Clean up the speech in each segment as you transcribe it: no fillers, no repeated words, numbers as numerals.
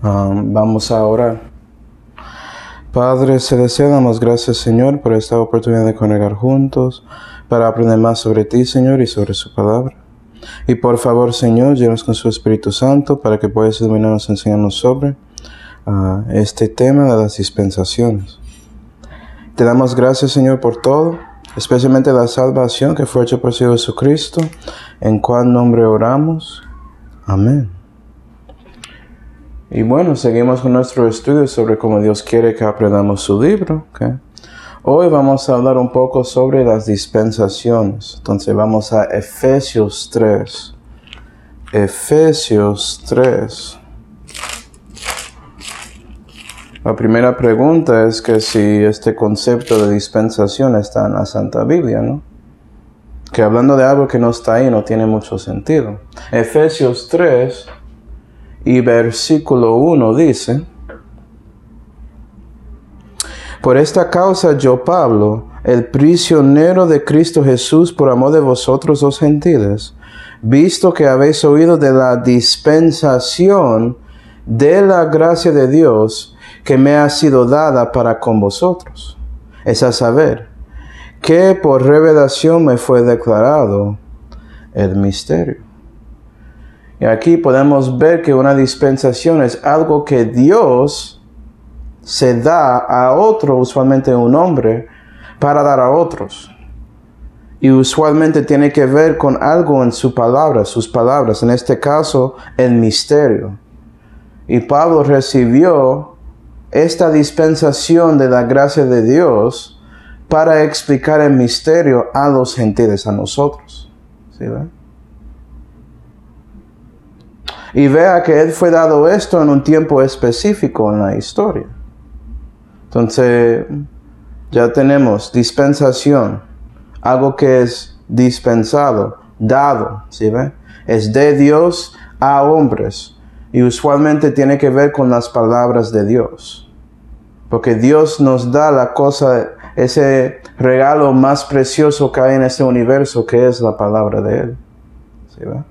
Vamos a orar. Padre celestial, damos gracias, Señor, por esta oportunidad de congregar juntos para aprender más sobre ti, Señor, y sobre su palabra. Y por favor, Señor, llénanos con su Espíritu Santo para que puedas iluminarnos y enseñarnos sobre este tema de las dispensaciones. Te damos gracias, Señor, por todo, especialmente la salvación que fue hecha por Señor Jesucristo, en cual nombre oramos. Amén. Y bueno, seguimos con nuestro estudio sobre cómo Dios quiere que aprendamos su libro. ¿Okay? Hoy vamos a hablar un poco sobre las dispensaciones. Entonces vamos a Efesios 3. Efesios 3. La primera pregunta es que si este concepto de dispensación está en la Santa Biblia, ¿no? Que hablando de algo que no está ahí no tiene mucho sentido. Efesios 3 y versículo 1 dice: Por esta causa yo, Pablo, el prisionero de Cristo Jesús por amor de vosotros los gentiles, visto que habéis oído de la dispensación de la gracia de Dios que me ha sido dada para con vosotros, es a saber, que por revelación me fue declarado el misterio. Y aquí podemos ver que una dispensación es algo que Dios se da a otro, usualmente un hombre, para dar a otros. Y usualmente tiene que ver con algo en su palabra, sus palabras, en este caso, el misterio. Y Pablo recibió esta dispensación de la gracia de Dios para explicar el misterio a los gentiles, a nosotros. ¿Sí ve? Y vea que él fue dado esto en un tiempo específico en la historia. Entonces, ya tenemos dispensación, algo que es dispensado, dado, ¿sí ve? Es de Dios a hombres. Y usualmente tiene que ver con las palabras de Dios. Porque Dios nos da la cosa, ese regalo más precioso que hay en este universo, que es la palabra de Él. ¿Sí ve?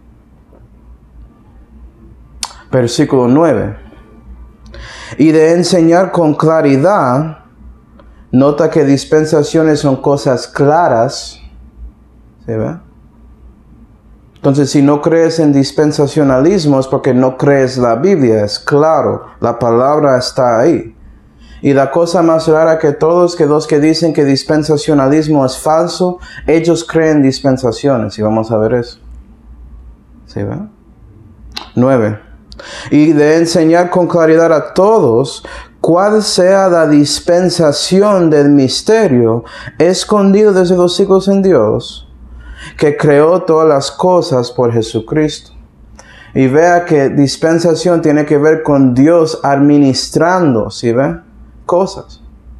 Versículo 9. Y de enseñar con claridad, nota que dispensaciones son cosas claras. ¿Sí ve? Entonces, si no crees en dispensacionalismo es porque no crees la Biblia, es claro, la palabra está ahí. Y la cosa más rara que todos, que los que dicen que dispensacionalismo es falso, ellos creen dispensaciones, y vamos a ver eso. ¿Sí ve? 9. Y de enseñar con claridad a todos cuál sea la dispensación del misterio escondido desde los siglos en Dios, que creó todas las cosas por Jesucristo. Y vea que dispensación tiene que ver con Dios administrando, ¿sí ve? Cosas.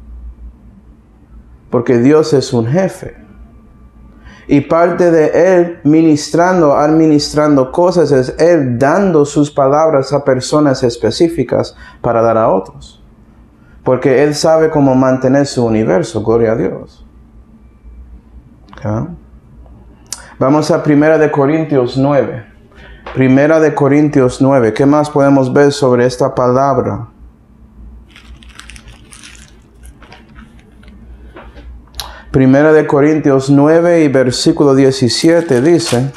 Porque Dios es un jefe. Y parte de Él administrando cosas es Él dando sus palabras a personas específicas para dar a otros. Porque Él sabe cómo mantener su universo, gloria a Dios. ¿Okay? Vamos a 1 Corintios 9. 1 Corintios 9. ¿Qué más podemos ver sobre esta palabra? 1 Corintios 9 y versículo 17 dice: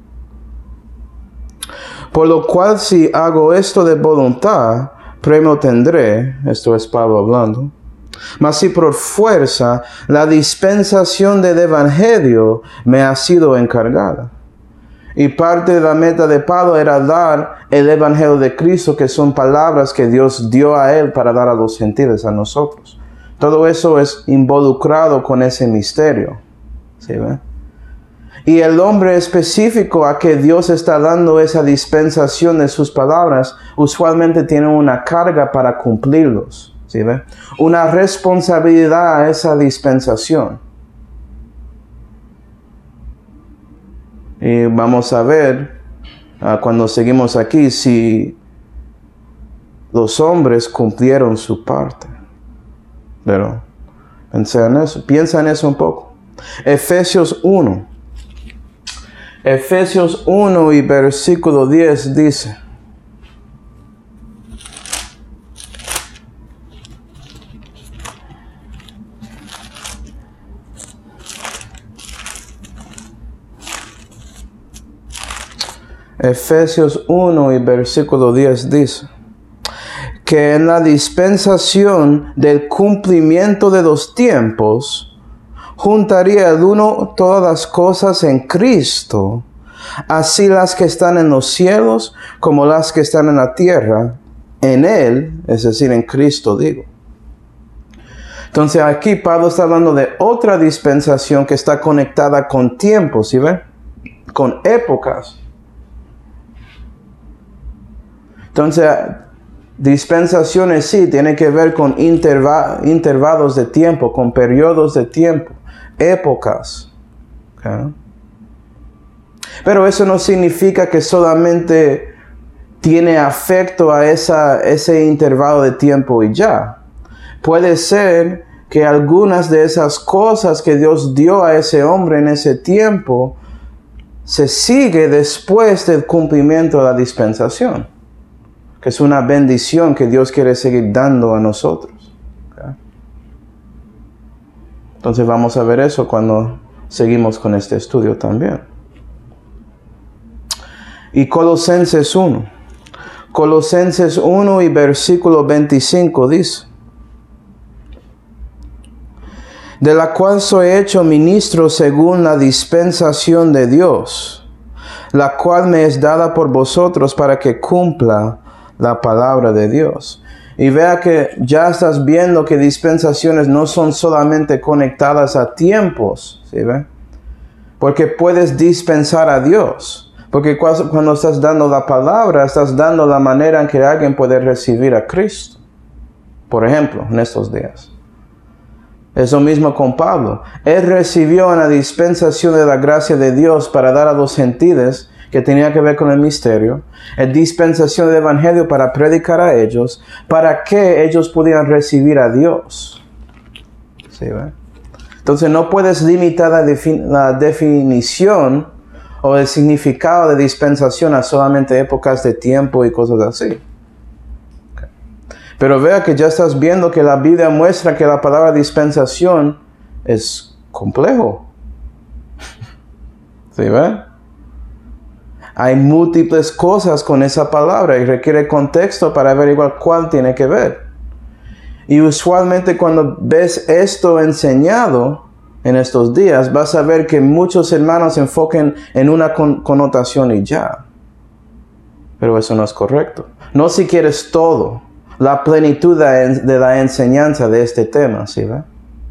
Por lo cual si hago esto de voluntad, premio tendré, esto es Pablo hablando, mas si por fuerza la dispensación del evangelio me ha sido encargada. Y parte de la meta de Pablo era dar el evangelio de Cristo, que son palabras que Dios dio a él para dar a los gentiles, a nosotros. Todo eso es involucrado con ese misterio. ¿Sí ve? Y el hombre específico a que Dios está dando esa dispensación de sus palabras, usualmente tiene una carga para cumplirlos. ¿Sí ve? Una responsabilidad a esa dispensación. Y vamos a ver, cuando seguimos aquí, si los hombres cumplieron su parte. Pero piensa en eso un poco. Efesios 1. Efesios 1 y versículo 10 dice: Efesios 1 y versículo 10 dice que en la dispensación del cumplimiento de los tiempos, juntaría el uno todas las cosas en Cristo, así las que están en los cielos como las que están en la tierra, en Él, es decir, en Cristo digo. Entonces aquí Pablo está hablando de otra dispensación que está conectada con tiempos, ¿sí ven? Con épocas. Entonces, dispensaciones sí, tiene que ver con intervalos de tiempo, con periodos de tiempo, épocas. ¿Okay? Pero eso no significa que solamente tiene afecto a ese intervalo de tiempo y ya. Puede ser que algunas de esas cosas que Dios dio a ese hombre en ese tiempo se sigue después del cumplimiento de la dispensación, que es una bendición que Dios quiere seguir dando a nosotros. ¿Okay? Entonces vamos a ver eso cuando seguimos con este estudio también. Y Colosenses 1. Colosenses 1 y versículo 25 dice: de la cual soy hecho ministro según la dispensación de Dios, la cual me es dada por vosotros para que cumpla la palabra de Dios. Y vea que ya estás viendo que dispensaciones no son solamente conectadas a tiempos, ¿sí ve? Porque puedes dispensar a Dios. Porque cuando estás dando la palabra, estás dando la manera en que alguien puede recibir a Cristo. Por ejemplo, en estos días. Es lo mismo con Pablo. Él recibió una dispensación de la gracia de Dios para dar a los gentiles, que tenía que ver con el misterio, la dispensación del evangelio para predicar a ellos, para que ellos pudieran recibir a Dios. ¿Sí, ve? Entonces no puedes limitar la definición o el significado de dispensación a solamente épocas de tiempo y cosas así. Pero vea que ya estás viendo que la Biblia muestra que la palabra dispensación es complejo. ¿Sí ve? Hay múltiples cosas con esa palabra y requiere contexto para averiguar cuál tiene que ver. Y usualmente cuando ves esto enseñado en estos días, vas a ver que muchos hermanos se enfoquen en una connotación y ya. Pero eso no es correcto. No si quieres todo. La plenitud de la enseñanza de este tema, ¿sí ve?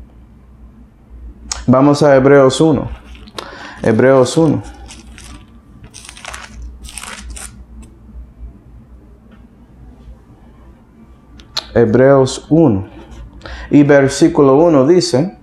Vamos a Hebreos 1. Hebreos 1. Hebreos 1. Y versículo 1 dice: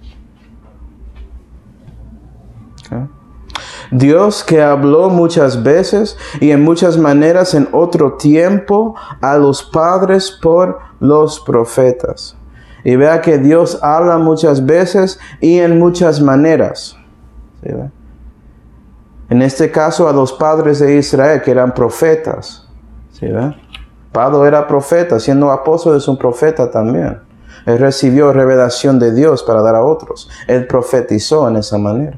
Dios, que habló muchas veces y en muchas maneras en otro tiempo a los padres por los profetas. Y vea que Dios habla muchas veces y en muchas maneras. ¿Sí ve? En este caso a los padres de Israel, que eran profetas. ¿Sí ve? Pablo era profeta, siendo apóstol es un profeta también. Él recibió revelación de Dios para dar a otros. Él profetizó en esa manera.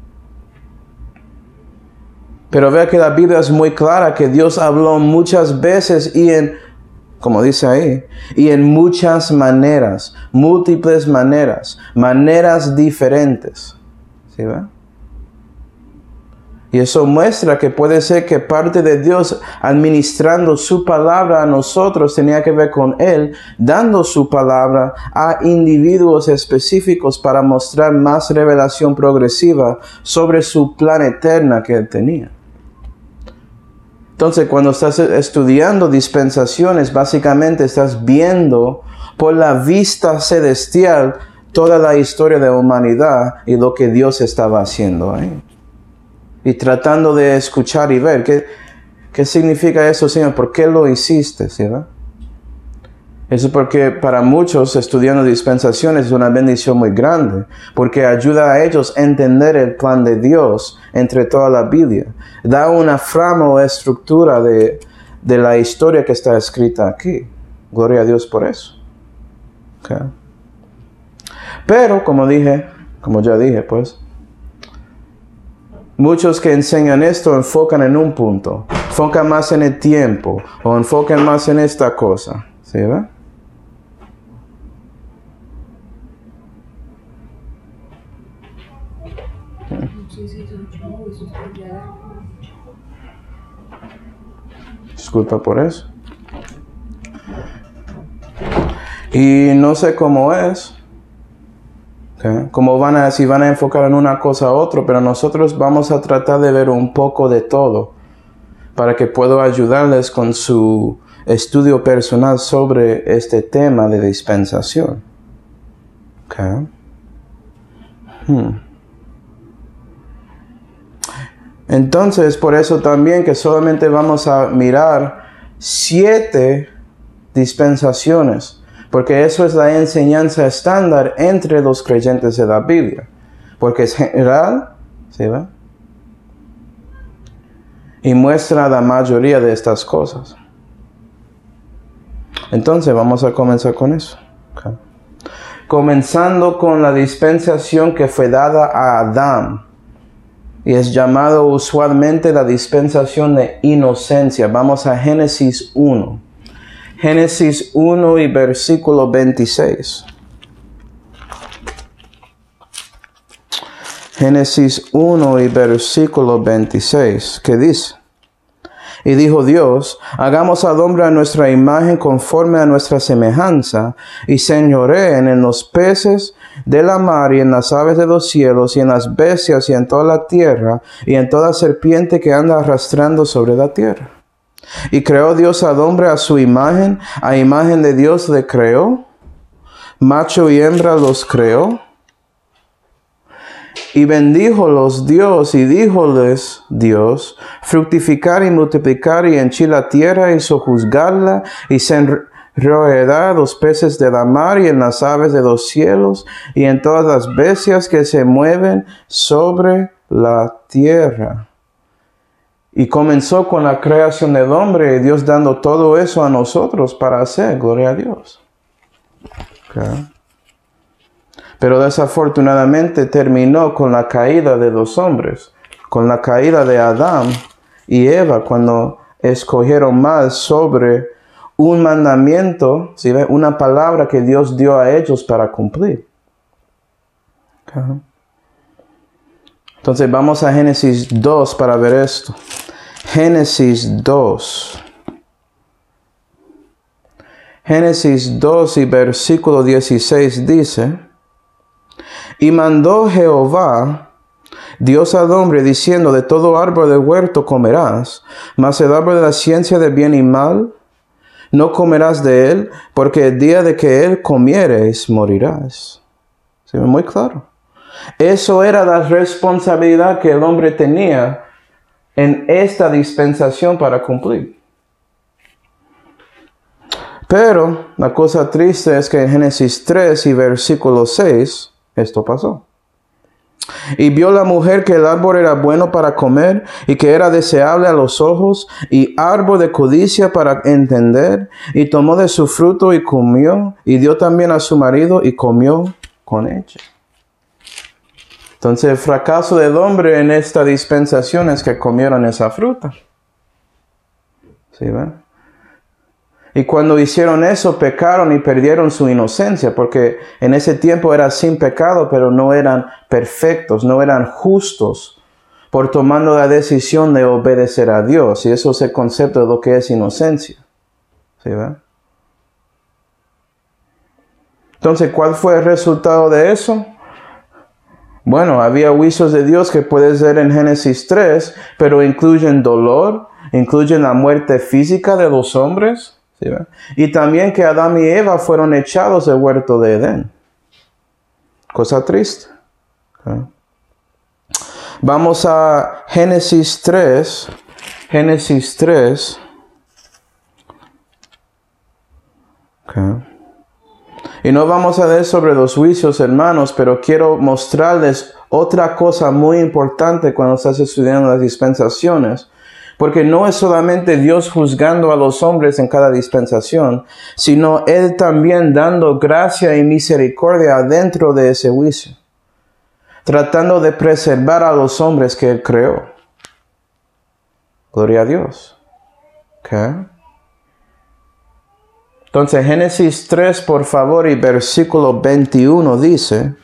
Pero vea que la Biblia es muy clara que Dios habló muchas veces y como dice ahí, y en muchas maneras, múltiples maneras, maneras diferentes. ¿Sí ve? Y eso muestra que puede ser que parte de Dios administrando su palabra a nosotros tenía que ver con Él, dando su palabra a individuos específicos para mostrar más revelación progresiva sobre su plan eterna que Él tenía. Entonces, cuando estás estudiando dispensaciones, básicamente estás viendo por la vista celestial toda la historia de la humanidad y lo que Dios estaba haciendo ahí. Y tratando de escuchar y ver, ¿qué significa eso, Señor? ¿Por qué lo hiciste? ¿Sí, verdad? Eso porque para muchos estudiando dispensaciones es una bendición muy grande, porque ayuda a ellos a entender el plan de Dios entre toda la Biblia. Da una frama o estructura de la historia que está escrita aquí. Gloria a Dios por eso. Okay. Pero, como ya dije, pues, Muchos que enseñan esto enfocan en un punto, enfocan más en el tiempo o enfocan más en esta cosa. ¿Sí, ve? Disculpa por eso. Y no sé cómo es. ¿Okay? Si van a enfocar en una cosa u otra, pero nosotros vamos a tratar de ver un poco de todo para que pueda ayudarles con su estudio personal sobre este tema de dispensación. Okay. Entonces, por eso también que solamente vamos a mirar 7 dispensaciones. Porque eso es la enseñanza estándar entre los creyentes de la Biblia. Porque es general, ¿sí va? Y muestra la mayoría de estas cosas. Entonces vamos a comenzar con eso. Okay. Comenzando con la dispensación que fue dada a Adán. Y es llamado usualmente la dispensación de inocencia. Vamos a Génesis 1. Génesis 1 y versículo 26. Génesis 1 y versículo 26, ¿qué dice? Y dijo Dios, hagamos al hombre a nuestra imagen conforme a nuestra semejanza, y señoreen en los peces de la mar y en las aves de los cielos y en las bestias y en toda la tierra y en toda serpiente que anda arrastrando sobre la tierra. Y creó Dios al hombre a su imagen, a imagen de Dios le creó, macho y hembra los creó. Y bendíjolos Dios y díjoles Dios, fructificar y multiplicar y henchir la tierra y sojuzgarla y roerá los peces de la mar y en las aves de los cielos y en todas las bestias que se mueven sobre la tierra. Y comenzó con la creación del hombre, y Dios dando todo eso a nosotros para hacer, gloria a Dios. Okay. Pero desafortunadamente terminó con la caída de los hombres, con la caída de Adán y Eva, cuando escogieron mal sobre un mandamiento, ¿sí ve? Una palabra que Dios dio a ellos para cumplir. Okay. Entonces vamos a Génesis 2 para ver esto. Génesis 2. Génesis 2 y versículo 16 dice, y mandó Jehová, Dios al hombre, diciendo, de todo árbol del huerto comerás, mas el árbol de la ciencia de bien y mal, no comerás de él, porque el día de que él comieres, morirás. ¿Sí? Muy claro. Eso era la responsabilidad que el hombre tenía en esta dispensación para cumplir. Pero la cosa triste es que en Génesis 3 y versículo 6, esto pasó. Y vio la mujer que el árbol era bueno para comer y que era deseable a los ojos y árbol de codicia para entender, y tomó de su fruto y comió, y dio también a su marido y comió con ella. Entonces el fracaso del hombre en esta dispensación es que comieron esa fruta. ¿Sí ven? Y cuando hicieron eso, pecaron y perdieron su inocencia, porque en ese tiempo era sin pecado, pero no eran perfectos, no eran justos, por tomando la decisión de obedecer a Dios. Y eso es el concepto de lo que es inocencia. ¿Sí ven? Entonces, ¿cuál fue el resultado de eso? Bueno, había juicios de Dios que puede ser en Génesis 3, pero incluyen dolor, incluyen la muerte física de los hombres, ¿sí? Y también que Adán y Eva fueron echados del huerto de Edén. Cosa triste. Okay. Vamos a Génesis 3. Génesis 3. Okay. Y no vamos a leer sobre los juicios, hermanos, pero quiero mostrarles otra cosa muy importante cuando estás estudiando las dispensaciones. Porque no es solamente Dios juzgando a los hombres en cada dispensación, sino Él también dando gracia y misericordia dentro de ese juicio. tratando de preservar a los hombres que Él creó. Gloria a Dios. Okay. Entonces, Génesis 3, por favor, y versículo 21 dice: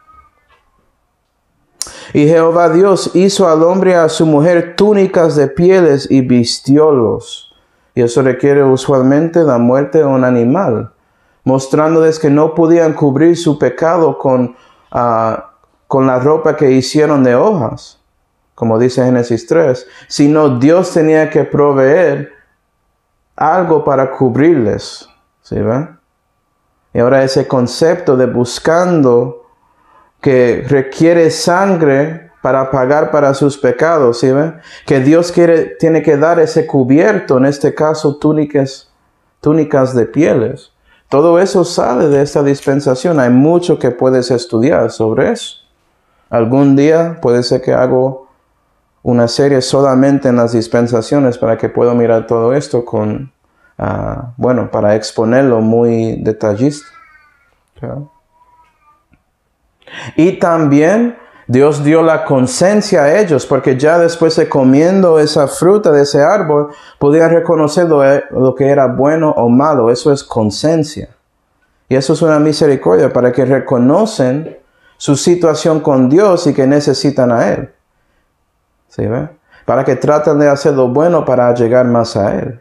y Jehová Dios hizo al hombre y a su mujer túnicas de pieles y vistiólos. Y eso requiere usualmente la muerte de un animal, mostrándoles que no podían cubrir su pecado con la ropa que hicieron de hojas, como dice Génesis 3, sino Dios tenía que proveer algo para cubrirles. ¿Sí ven? Y ahora ese concepto de buscando que requiere sangre para pagar para sus pecados, ¿sí ven? Que Dios tiene que dar ese cubierto, en este caso túnicas de pieles. Todo eso sale de esta dispensación. Hay mucho que puedes estudiar sobre eso. Algún día puede ser que hago una serie solamente en las dispensaciones para que pueda mirar todo esto para exponerlo muy detallista. ¿Okay? Y también Dios dio la conciencia a ellos, porque ya después de comiendo esa fruta de ese árbol, podían reconocer lo que era bueno o malo. Eso es conciencia. Y eso es una misericordia para que reconocen su situación con Dios y que necesitan a Él. ¿Sí ve? Para que traten de hacer lo bueno para llegar más a Él.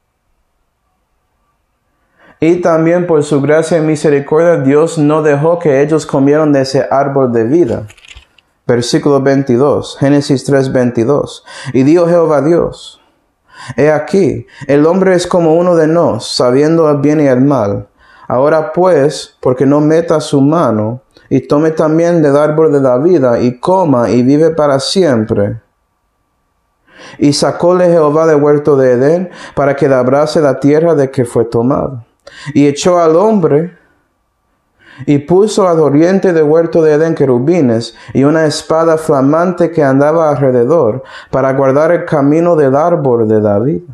Y también por su gracia y misericordia, Dios no dejó que ellos comieran de ese árbol de vida. Versículo 22, Génesis 3, 22. Y dijo Jehová Dios: he aquí, el hombre es como uno de nos, sabiendo el bien y el mal. Ahora pues, porque no meta su mano, y tome también del árbol de la vida, y coma, y vive para siempre. Y sacóle Jehová del huerto de Edén, para que labrase la tierra de que fue tomado. Y echó al hombre, y puso al oriente del huerto de Edén querubines, y una espada flamante que andaba alrededor, para guardar el camino del árbol de la vida.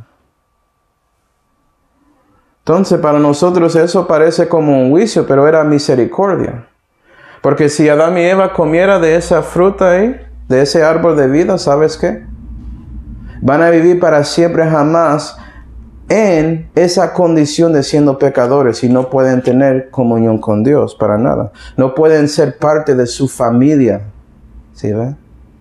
Entonces, para nosotros eso parece como un juicio, pero era misericordia. Porque si Adán y Eva comiera de esa fruta ahí, de ese árbol de vida, ¿sabes qué? Van a vivir para siempre jamás en esa condición de siendo pecadores y no pueden tener comunión con Dios para nada. No pueden ser parte de su familia. ¿Sí ve?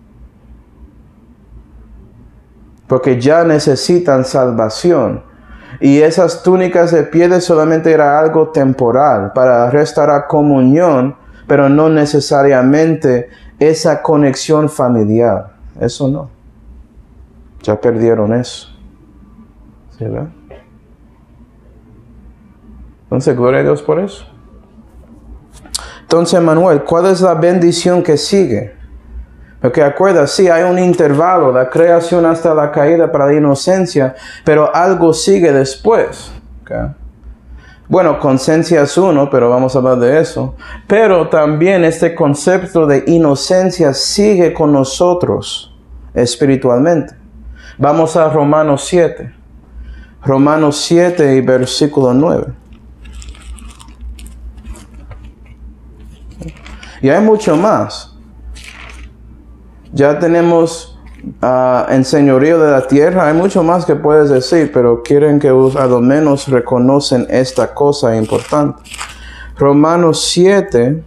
Porque ya necesitan salvación. Y esas túnicas de pieles solamente era algo temporal para restaurar comunión, pero no necesariamente esa conexión familiar. Eso no. Ya perdieron eso. ¿Sí ve? Entonces, gloria a Dios por eso. Entonces, Manuel, ¿cuál es la bendición que sigue? Porque acuerda, sí, hay un intervalo, la creación hasta la caída para la inocencia, pero algo sigue después. ¿Okay? Bueno, conciencia es uno, pero vamos a hablar de eso. Pero también este concepto de inocencia sigue con nosotros espiritualmente. Vamos a Romanos 7. Romanos 7 y versículo 9. Y hay mucho más. Ya tenemos en señorío de la tierra. Hay mucho más que puedes decir, pero quieren que a lo menos reconocen esta cosa importante. Romanos 7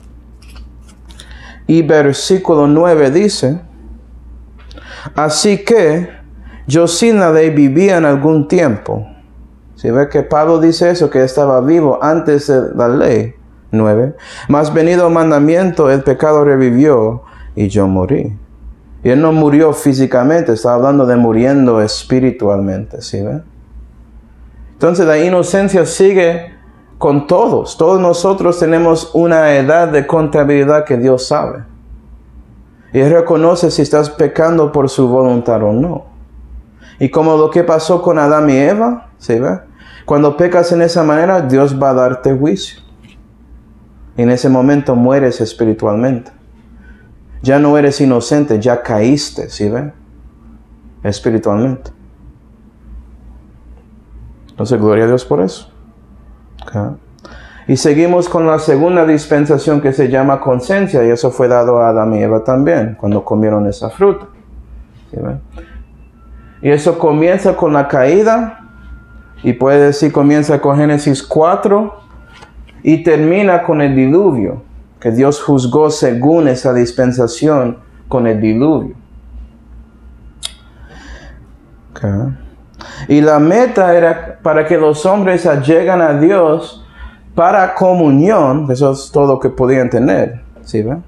y versículo 9 dice: así que yo sin la ley vivía en algún tiempo. Si ve que Pablo dice eso, que estaba vivo antes de la ley. 9. Mas venido el mandamiento, el pecado revivió y yo morí. Y él no murió físicamente, está hablando de muriendo espiritualmente. ¿Sí ve? Entonces la inocencia sigue con todos. Todos nosotros tenemos una edad de contabilidad que Dios sabe. Y Él reconoce si estás pecando por su voluntad o no. Y como lo que pasó con Adán y Eva, ¿sí ve? Cuando pecas en esa manera, Dios va a darte juicio. Y en ese momento mueres espiritualmente. Ya no eres inocente, ya caíste, ¿sí ven? Espiritualmente. Entonces, gloria a Dios por eso. Okay. Y seguimos con la segunda dispensación que se llama conciencia, y eso fue dado a Adán y Eva también, cuando comieron esa fruta. ¿Sí ven? Y eso comienza con la caída, y puede decir comienza con Génesis 4, y termina con el diluvio, que Dios juzgó según esa dispensación con el diluvio. Okay. Y la meta era para que los hombres lleguen a Dios para comunión, eso es todo lo que podían tener, ¿sí ven?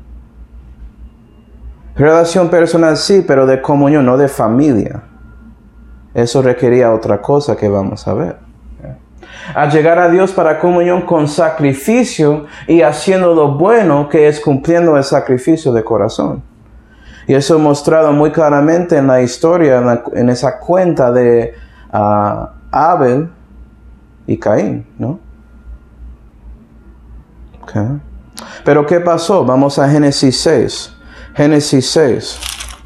Relación personal sí, pero de comunión, no de familia. Eso requería otra cosa que vamos a ver. A llegar a Dios para comunión con sacrificio y haciendo lo bueno, que es cumpliendo el sacrificio de corazón. Y eso es mostrado muy claramente en la historia, en esa cuenta de Abel y Caín, ¿no? Okay. Pero ¿qué pasó? Vamos a Génesis 6. Génesis 6.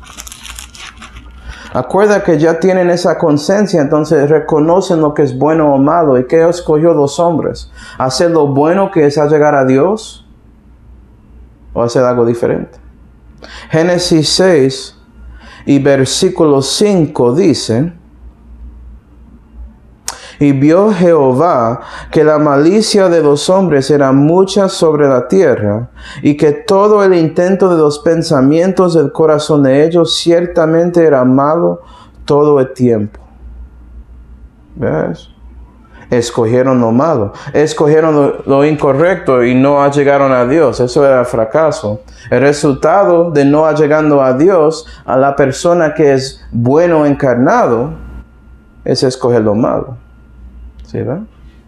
Acuerda que ya tienen esa conciencia, entonces reconocen lo que es bueno o malo. ¿Y qué escogió los hombres? ¿Hacer lo bueno, que es llegar a Dios? ¿O hacer algo diferente? Génesis 6 y versículo 5 dice: y vio Jehová que la malicia de los hombres era mucha sobre la tierra, y que todo el intento de los pensamientos del corazón de ellos ciertamente era malo todo el tiempo. ¿Ves? Escogieron lo malo, escogieron lo incorrecto y no llegaron a Dios. Eso era fracaso. El resultado de no llegando a Dios, a la persona que es bueno encarnado, es escoger lo malo. ¿Sí, verdad?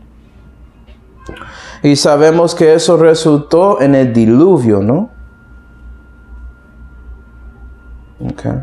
Y sabemos que eso resultó en el diluvio, ¿no? Okay.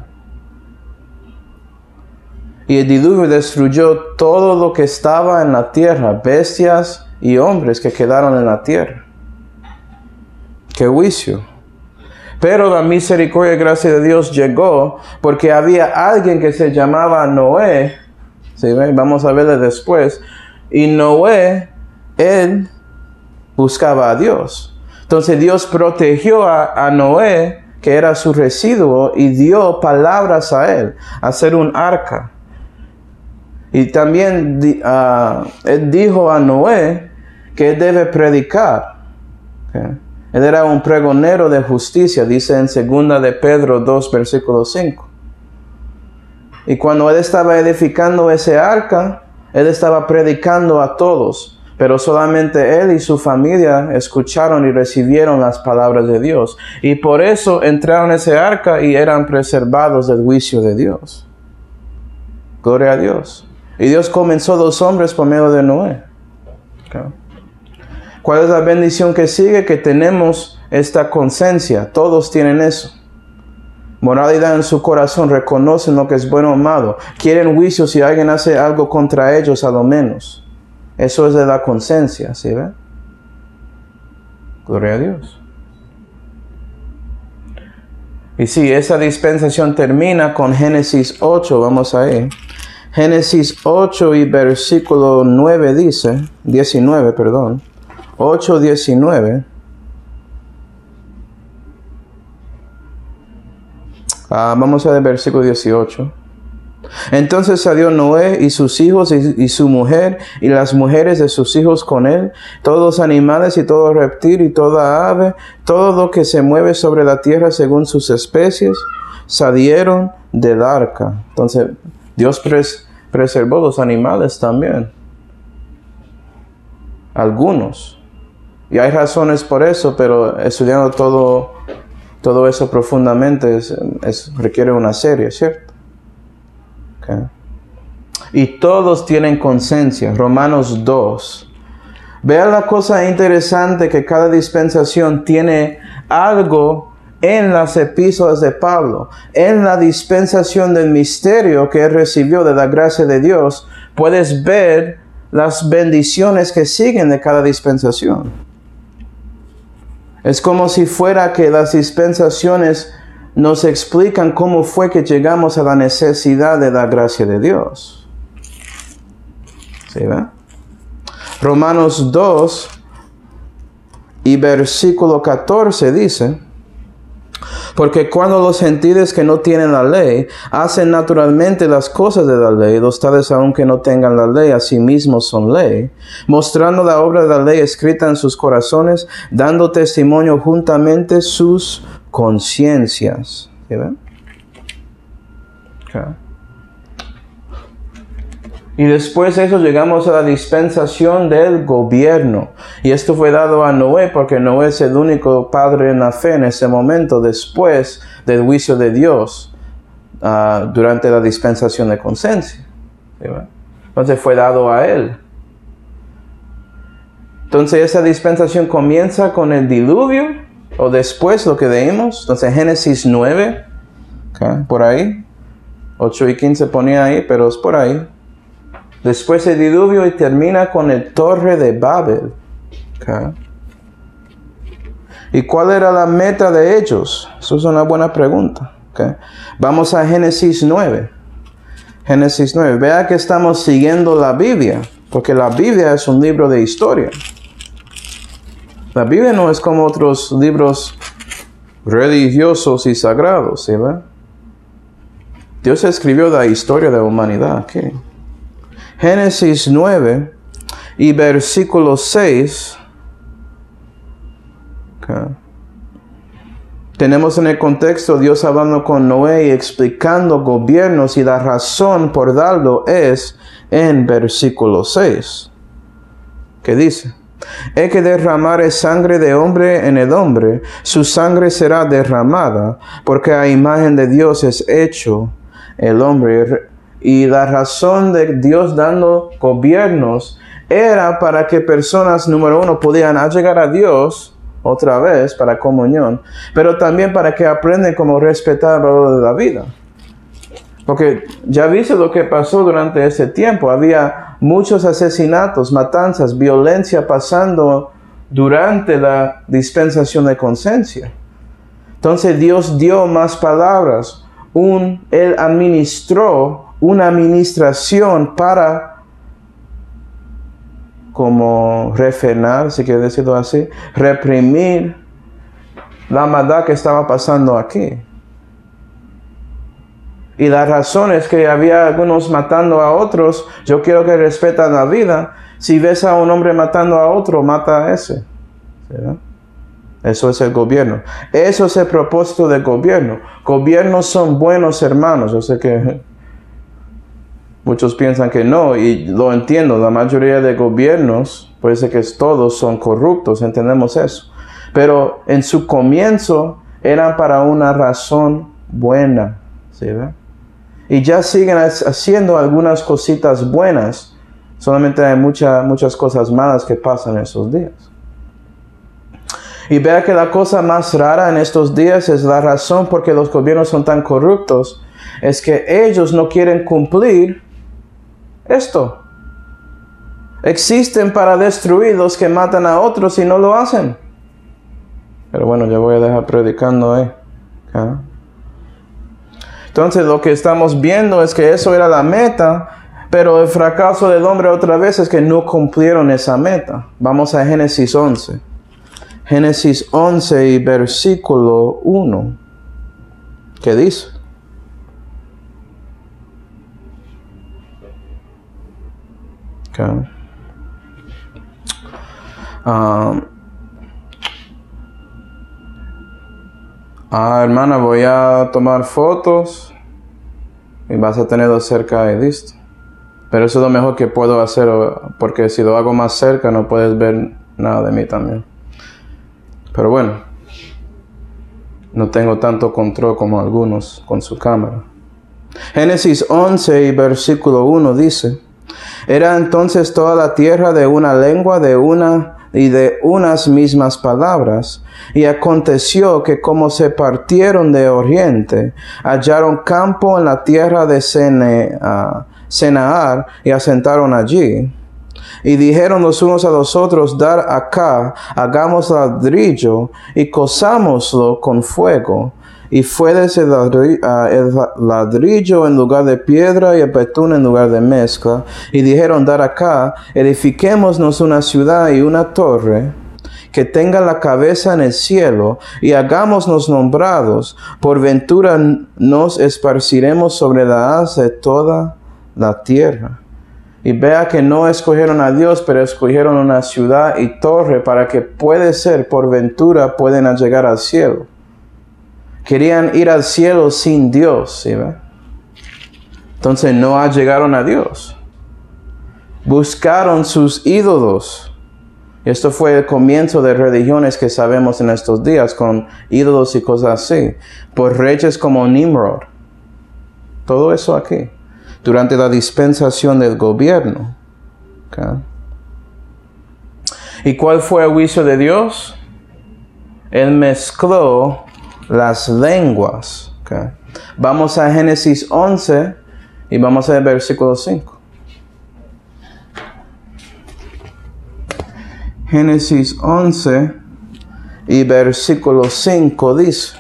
Y el diluvio destruyó todo lo que estaba en la tierra, bestias y hombres que quedaron en la tierra. ¡Qué juicio! Pero la misericordia y gracia de Dios llegó porque había alguien que se llamaba Noé. ¿Sí? Vamos a verle después. Y Noé, él buscaba a Dios. Entonces Dios protegió a Noé, que era su residuo, y dio palabras a él, hacer un arca. Y también él dijo a Noé que él debe predicar. Okay. Él era un pregonero de justicia, dice en 2 de Pedro 2, versículo 5. Y cuando él estaba edificando ese arca, él estaba predicando a todos, pero solamente él y su familia escucharon y recibieron las palabras de Dios. Y por eso entraron en ese arca y eran preservados del juicio de Dios. Gloria a Dios. Y Dios comenzó los hombres por medio de Noé. Okay. ¿Cuál es la bendición que sigue? Que tenemos esta conciencia. Todos tienen eso. Moralidad en su corazón. Reconocen lo que es bueno o malo. Quieren juicio si alguien hace algo contra ellos a lo menos. Eso es de la conciencia. ¿Sí ve? Gloria a Dios. Y sí, esa dispensación termina con Génesis 8. Vamos a ir. Génesis 8 y versículo 9 dice, 19, perdón, 8, 19. Vamos a ver el versículo 18. Entonces salió Noé y sus hijos y su mujer y las mujeres de sus hijos con él, todos los animales y todo reptil y toda ave, todo lo que se mueve sobre la tierra según sus especies, salieron del arca. Entonces Dios preservó los animales también. Algunos. Y hay razones por eso, pero estudiando todo eso profundamente requiere una serie, ¿cierto? Okay. Y todos tienen conciencia. Romanos 2. Vean la cosa interesante que cada dispensación tiene algo en las epístolas de Pablo. En la dispensación del misterio que él recibió de la gracia de Dios, puedes ver las bendiciones que siguen de cada dispensación. Es como si fuera que las dispensaciones nos explican cómo fue que llegamos a la necesidad de la gracia de Dios. ¿Sí, ve? Romanos 2, y versículo 14 dice: porque cuando los gentiles que no tienen la ley hacen naturalmente las cosas de la ley, los tales aunque no tengan la ley, asimismo son ley, mostrando la obra de la ley escrita en sus corazones, dando testimonio juntamente sus conciencias. ¿Sí ven? Okay. Y después de eso llegamos a la dispensación del gobierno. Y esto fue dado a Noé porque Noé es el único padre en la fe en ese momento después del juicio de Dios durante la dispensación de conciencia. ¿Sí? Entonces fue dado a él. Entonces esa dispensación comienza con el diluvio o después lo que leímos. Entonces Génesis 9, okay, por ahí. 8 y 15 ponía ahí, pero es por ahí. Después el diluvio y termina con el Torre de Babel. Okay. ¿Y cuál era la meta de ellos? Eso es una buena pregunta. Okay. Vamos a Génesis 9. Génesis 9. Vea que estamos siguiendo la Biblia, porque la Biblia es un libro de historia. La Biblia no es como otros libros religiosos y sagrados, ¿sí ve? Dios escribió la historia de la humanidad aquí. Génesis 9 y versículo 6. Okay. Tenemos en el contexto Dios hablando con Noé y explicando gobiernos, y la razón por darlo es en versículo 6. ¿Qué dice? El que derramare sangre de hombre en el hombre, su sangre será derramada, porque a imagen de Dios es hecho el hombre. Y la razón de Dios dando gobiernos era para que personas, número uno, pudieran llegar a Dios otra vez para comunión, pero también para que aprendan cómo respetar el valor de la vida. Porque ya viste lo que pasó durante ese tiempo. Había muchos asesinatos, matanzas, violencia pasando durante la dispensación de conciencia. Entonces Dios dio más palabras. Él administró una administración para como refrenar, si quiere decirlo así, reprimir la maldad que estaba pasando aquí. Y la razón es que había algunos matando a otros. Yo quiero que respeten la vida. Si ves a un hombre matando a otro, mata a ese. ¿Sí? Eso es el gobierno. Eso es el propósito del gobierno. Gobiernos son buenos hermanos. Yo sé que muchos piensan que no, y lo entiendo. La mayoría de gobiernos, parece que todos son corruptos, entendemos eso. Pero en su comienzo eran para una razón buena. ¿Sí ve? Y ya siguen haciendo algunas cositas buenas. Solamente hay muchas cosas malas que pasan en esos días. Y vea que la cosa más rara en estos días es la razón por qué los gobiernos son tan corruptos. Es que ellos no quieren cumplir esto. Existen para destruir los que matan a otros y no lo hacen. Pero bueno, yo voy a dejar predicando ahí. ¿Okay? Entonces lo que estamos viendo es que eso era la meta, pero el fracaso del hombre otra vez es que no cumplieron esa meta. Vamos a Génesis 11. Génesis 11 y versículo 1. ¿Qué dice? Okay. Hermana, voy a tomar fotos y vas a tenerlo cerca y listo. Pero eso es lo mejor que puedo hacer, porque si lo hago más cerca no puedes ver nada de mí también. Pero bueno, no tengo tanto control como algunos con su cámara. Génesis 11 y versículo 1 dice: era entonces toda la tierra de una lengua, de unas mismas palabras. Y aconteció que como se partieron de oriente, hallaron campo en la tierra de Senaar y asentaron allí. Y dijeron los unos a los otros: dar acá, hagamos ladrillo y cosámoslo con fuego. Y fue ese el ladrillo en lugar de piedra y el betún en lugar de mezcla. Y dijeron: dar acá, edifiquémonos una ciudad y una torre, que tenga la cabeza en el cielo, y hagámonos nombrados, por ventura nos esparciremos sobre la haz de toda la tierra. Y vea que no escogieron a Dios, pero escogieron una ciudad y torre para que puede ser, por ventura, pueden llegar al cielo. Querían ir al cielo sin Dios, ¿sí ve? Entonces no llegaron a Dios. Buscaron sus ídolos. Esto fue el comienzo de religiones que sabemos en estos días, con ídolos y cosas así. Por reyes como Nimrod. Todo eso aquí. Durante la dispensación del gobierno. ¿Okay? ¿Y cuál fue el juicio de Dios? Él mezcló las lenguas. ¿Okay? Vamos a Génesis 11 y vamos a ver versículo 5. Génesis 11 y versículo 5 dice: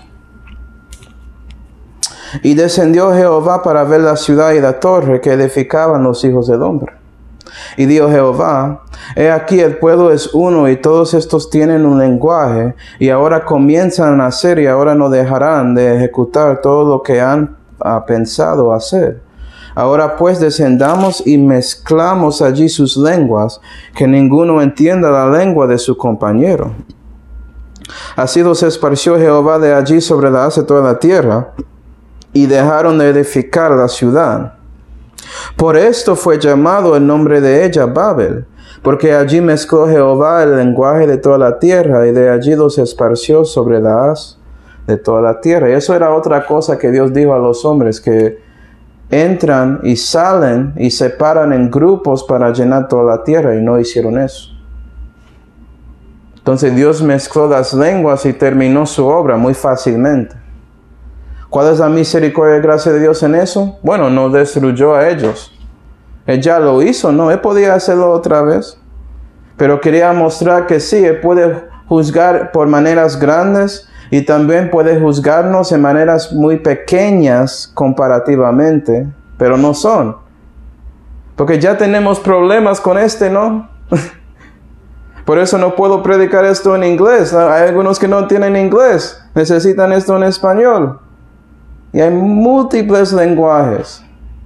Y descendió Jehová para ver la ciudad y la torre que edificaban los hijos del hombre. Y dijo Jehová: He aquí el pueblo es uno, y todos estos tienen un lenguaje, y ahora comienzan a hacer, y ahora no dejarán de ejecutar todo lo que han pensado hacer. Ahora pues descendamos y mezclamos allí sus lenguas, que ninguno entienda la lengua de su compañero. Así los esparció Jehová de allí sobre la haz de toda la tierra, y dejaron de edificar la ciudad. Por esto fue llamado el nombre de ella Babel, porque allí mezcló Jehová el lenguaje de toda la tierra, y de allí los esparció sobre la haz de toda la tierra. Y eso era otra cosa que Dios dijo a los hombres, que entran y salen y se paran en grupos para llenar toda la tierra, y no hicieron eso. Entonces Dios mezcló las lenguas y terminó su obra muy fácilmente. ¿Cuál es la misericordia y gracia de Dios en eso? Bueno, no destruyó a ellos. Él ya lo hizo, ¿no? Él podía hacerlo otra vez. Pero quería mostrar que sí, Él puede juzgar por maneras grandes y también puede juzgarnos en maneras muy pequeñas comparativamente, pero no son. Porque ya tenemos problemas con ¿no? Por eso no puedo predicar esto en inglés. Hay algunos que no tienen inglés, necesitan esto en español. Y hay múltiples lenguajes.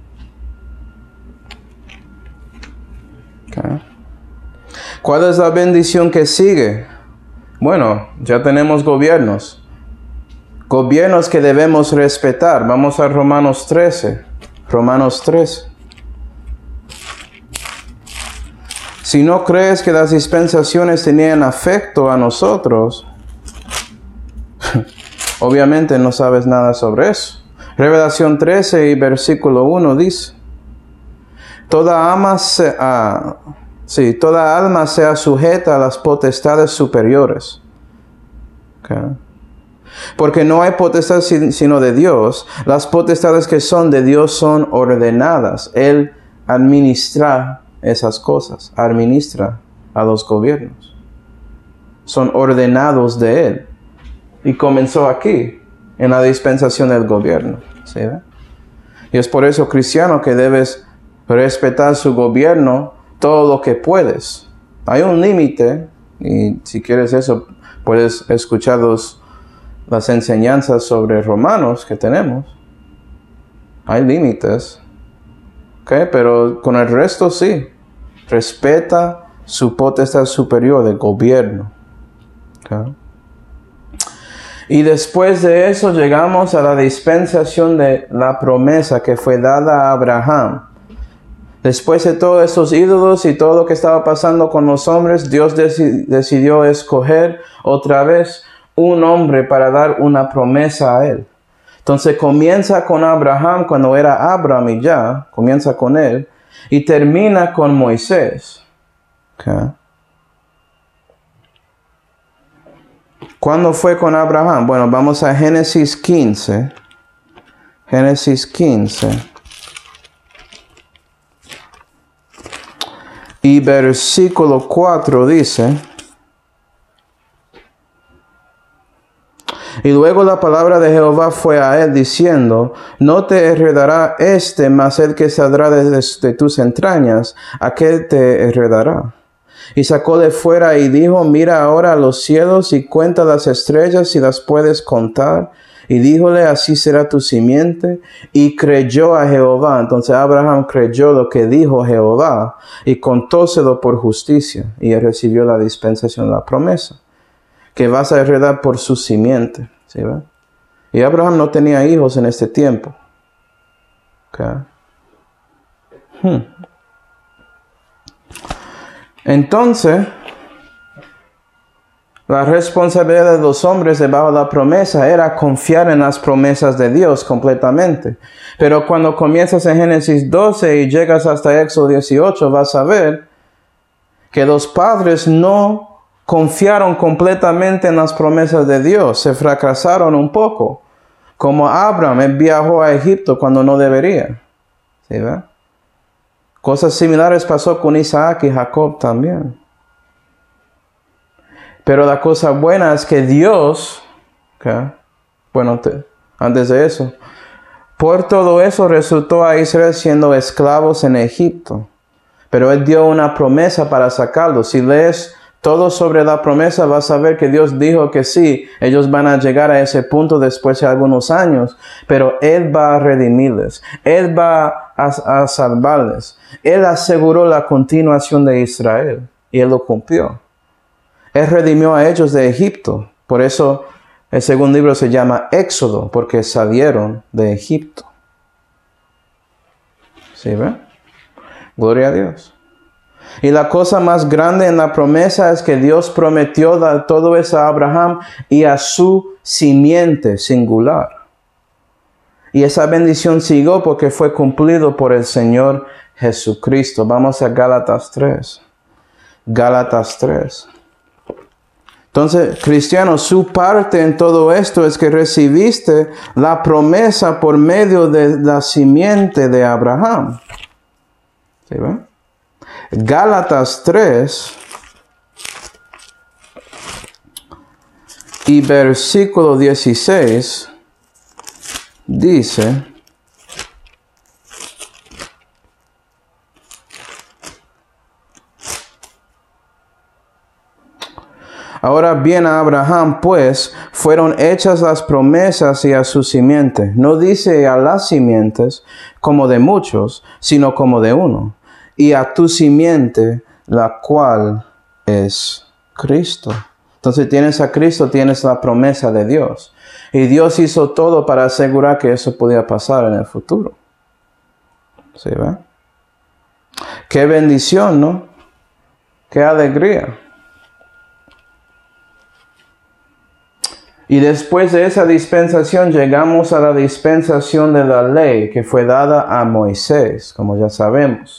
Okay. ¿Cuál es la bendición que sigue? Bueno, ya tenemos gobiernos. Gobiernos que debemos respetar. Vamos a Romanos 13. Romanos 13. Si no crees que las dispensaciones tenían afecto a nosotros, obviamente no sabes nada sobre eso. Revelación 13 y versículo 1 dice: Toda alma sea sujeta a las potestades superiores. Okay. Porque no hay potestad sino de Dios. Las potestades que son de Dios son ordenadas. Él administra esas cosas. Administra a los gobiernos. Son ordenados de Él. Y comenzó aquí, en la dispensación del gobierno. ¿Sí? Y es por eso, cristiano, que debes respetar su gobierno todo lo que puedes. Hay un límite, y si quieres eso, puedes escuchar las enseñanzas sobre Romanos que tenemos. Hay límites. ¿Okay? Pero con el resto sí. Respeta su potestad superior de gobierno. ¿Okay? Y después de eso llegamos a la dispensación de la promesa que fue dada a Abraham. Después de todos esos ídolos y todo lo que estaba pasando con los hombres, Dios decidió escoger otra vez un hombre para dar una promesa a él. Entonces comienza con Abraham cuando era Abram y ya, comienza con él, y termina con Moisés. Okay. ¿Cuándo fue con Abraham? Bueno, vamos a Génesis 15. Génesis 15. Y versículo 4 dice: Y luego la palabra de Jehová fue a él diciendo: No te heredará mas el que saldrá de tus entrañas, aquel te heredará. Y sacó de fuera y dijo, mira ahora a los cielos y cuenta las estrellas si las puedes contar. Y díjole, así será tu simiente. Y creyó a Jehová. Entonces Abraham creyó lo que dijo Jehová y contóselo por justicia. Y él recibió la dispensación de la promesa, que vas a heredar por su simiente. ¿Sí ve? Y Abraham no tenía hijos en este tiempo. Okay. Entonces, la responsabilidad de los hombres debajo de la promesa era confiar en las promesas de Dios completamente. Pero cuando comienzas en Génesis 12 y llegas hasta Éxodo 18, vas a ver que los padres no confiaron completamente en las promesas de Dios. Se fracasaron un poco. Como Abraham, él viajó a Egipto cuando no debería. ¿Sí ve? Cosas similares pasó con Isaac y Jacob también. Pero la cosa buena es que Dios, antes de eso, por todo eso resultó a Israel siendo esclavos en Egipto. Pero Él dio una promesa para sacarlos. Si lees todo sobre la promesa, vas a ver que Dios dijo que sí, ellos van a llegar a ese punto después de algunos años, pero Él va a redimirles, Él va a salvarles. Él aseguró la continuación de Israel y Él lo cumplió. Él redimió a ellos de Egipto. Por eso el segundo libro se llama Éxodo, porque salieron de Egipto. ¿Sí ve? Gloria a Dios. Y la cosa más grande en la promesa es que Dios prometió dar todo eso a Abraham y a su simiente singular. Y esa bendición siguió porque fue cumplido por el Señor Jesucristo. Vamos a Gálatas 3. Gálatas 3. Entonces, cristiano, su parte en todo esto es que recibiste la promesa por medio de la simiente de Abraham. ¿Sí ve? Gálatas 3 y versículo 16 dice: ahora bien, a Abraham, pues, fueron hechas las promesas y a su simiente. No dice a las simientes como de muchos, sino como de uno. Y a tu simiente, la cual es Cristo. Entonces tienes a Cristo, tienes la promesa de Dios. Y Dios hizo todo para asegurar que eso podía pasar en el futuro. ¿Sí ve? Qué bendición, ¿no? Qué alegría. Y después de esa dispensación llegamos a la dispensación de la ley que fue dada a Moisés, como ya sabemos.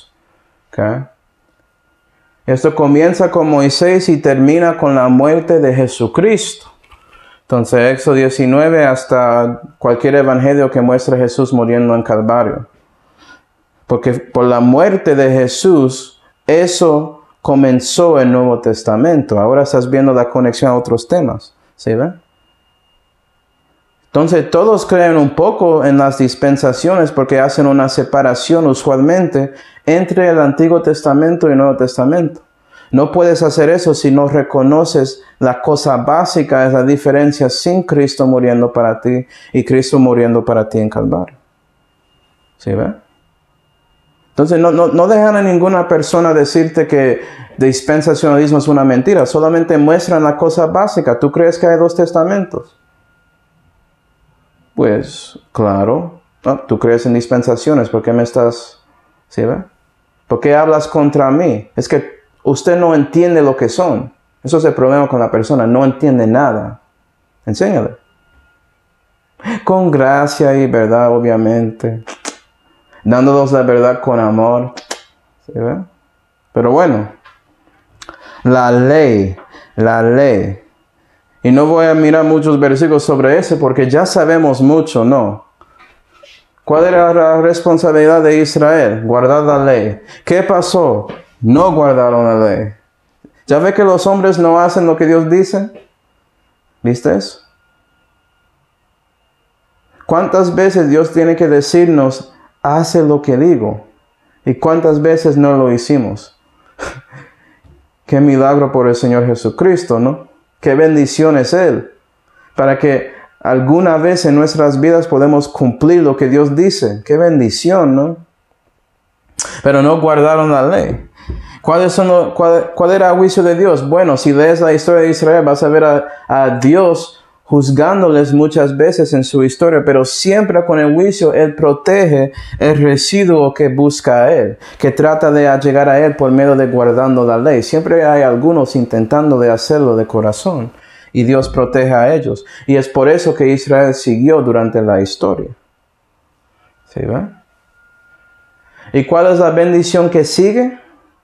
Esto comienza con Moisés y termina con la muerte de Jesucristo. Entonces, Éxodo 19 hasta cualquier evangelio que muestre a Jesús muriendo en Calvario. Porque por la muerte de Jesús, eso comenzó el Nuevo Testamento. Ahora estás viendo la conexión a otros temas. ¿Sí ven? Entonces todos creen un poco en las dispensaciones porque hacen una separación usualmente entre el Antiguo Testamento y el Nuevo Testamento. No puedes hacer eso si no reconoces la cosa básica, es la diferencia sin Cristo muriendo para ti y Cristo muriendo para ti en Calvario. ¿Sí ve? Entonces no dejan a ninguna persona decirte que dispensacionalismo es una mentira, solamente muestran la cosa básica. ¿Tú crees que hay dos testamentos? Pues, claro, ¿no? Tú crees en dispensaciones, ¿por qué me estás, sí ve? ¿Por qué hablas contra mí? Es que usted no entiende lo que son. Eso es el problema con la persona, no entiende nada. Enséñale. Con gracia y verdad, obviamente. Dándonos la verdad con amor. ¿Sí ve? Pero bueno, la ley. Y no voy a mirar muchos versículos sobre ese porque ya sabemos mucho, ¿no? ¿Cuál era la responsabilidad de Israel? Guardar la ley. ¿Qué pasó? No guardaron la ley. ¿Ya ve que los hombres no hacen lo que Dios dice? ¿Viste eso? ¿Cuántas veces Dios tiene que decirnos, hace lo que digo? ¿Y cuántas veces no lo hicimos? Qué milagro por el Señor Jesucristo, ¿no? Qué bendición es Él. Para que alguna vez en nuestras vidas podamos cumplir lo que Dios dice. Qué bendición, ¿no? Pero no guardaron la ley. ¿Cuál era el juicio de Dios? Bueno, si lees la historia de Israel, vas a ver a Dios juzgándoles muchas veces en su historia, pero siempre con el juicio Él protege el residuo que busca a Él, que trata de llegar a Él por medio de guardando la ley. Siempre hay algunos intentando de hacerlo de corazón, y Dios protege a ellos. Y es por eso que Israel siguió durante la historia. ¿Sí ve? ¿Y cuál es la bendición que sigue?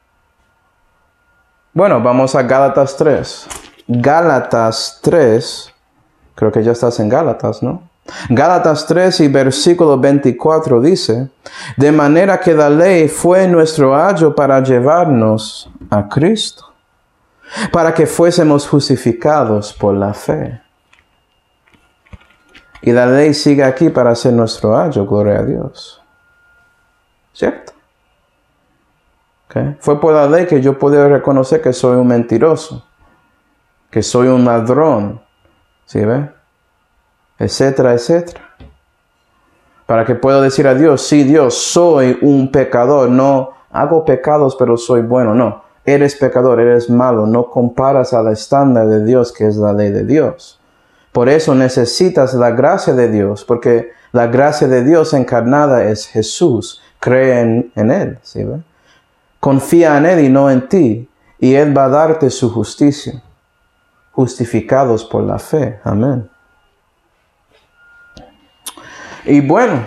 Bueno, vamos a Gálatas 3. Gálatas 3. Creo que ya estás en Gálatas, ¿no? Gálatas 3 y versículo 24 dice: de manera que la ley fue nuestro ayo para llevarnos a Cristo, para que fuésemos justificados por la fe. Y la ley sigue aquí para ser nuestro ayo, gloria a Dios. ¿Cierto? ¿Okay? Fue por la ley que yo podía reconocer que soy un mentiroso, que soy un ladrón, ¿sí ve? Etcétera, etcétera. Para que pueda decir a Dios: sí, Dios, soy un pecador, no hago pecados pero soy bueno, no. Eres pecador, eres malo, no comparas al estándar de Dios que es la ley de Dios. Por eso necesitas la gracia de Dios, porque la gracia de Dios encarnada es Jesús. Cree en Él, ¿sí ve? Confía en Él y no en ti, y Él va a darte su justicia. Justificados por la fe. Amén. Y bueno,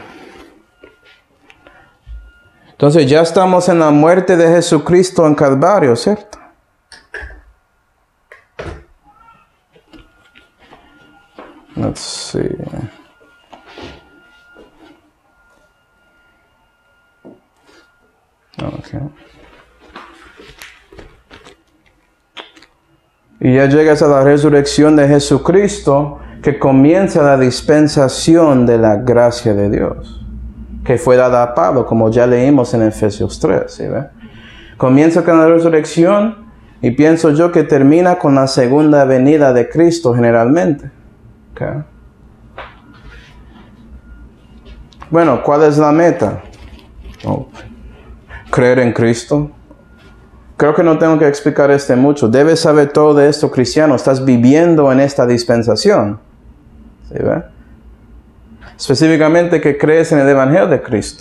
entonces ya estamos en la muerte de Jesucristo en Calvario, ¿cierto? Let's see. Okay. Y ya llegas a la resurrección de Jesucristo, que comienza la dispensación de la gracia de Dios, que fue dada a Pablo, como ya leímos en Efesios 3, ¿sí ve? Comienza con la resurrección y pienso yo que termina con la segunda venida de Cristo generalmente. Okay. Bueno, ¿cuál es la meta? Creer en Cristo. Creo que no tengo que explicar mucho. Debes saber todo de esto, cristiano. Estás viviendo en esta dispensación. ¿Sí ve? Específicamente que crees en el Evangelio de Cristo.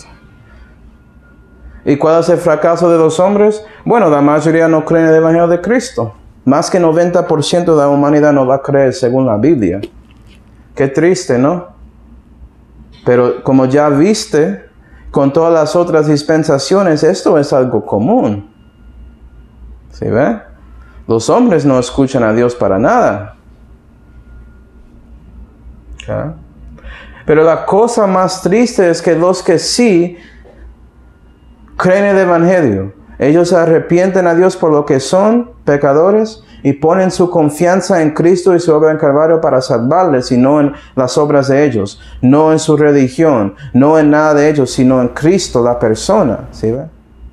¿Y cuál es el fracaso de los hombres? Bueno, la mayoría no cree en el Evangelio de Cristo. Más que 90% de la humanidad no va a creer según la Biblia. Qué triste, ¿no? Pero como ya viste, con todas las otras dispensaciones, esto es algo común. ¿Sí ve? Los hombres no escuchan a Dios para nada. ¿Okay? Pero la cosa más triste es que los que sí creen en el Evangelio, ellos se arrepienten a Dios por lo que son pecadores y ponen su confianza en Cristo y su obra en Calvario para salvarles, y no en las obras de ellos, no en su religión, no en nada de ellos, sino en Cristo, la persona. ¿Sí ve?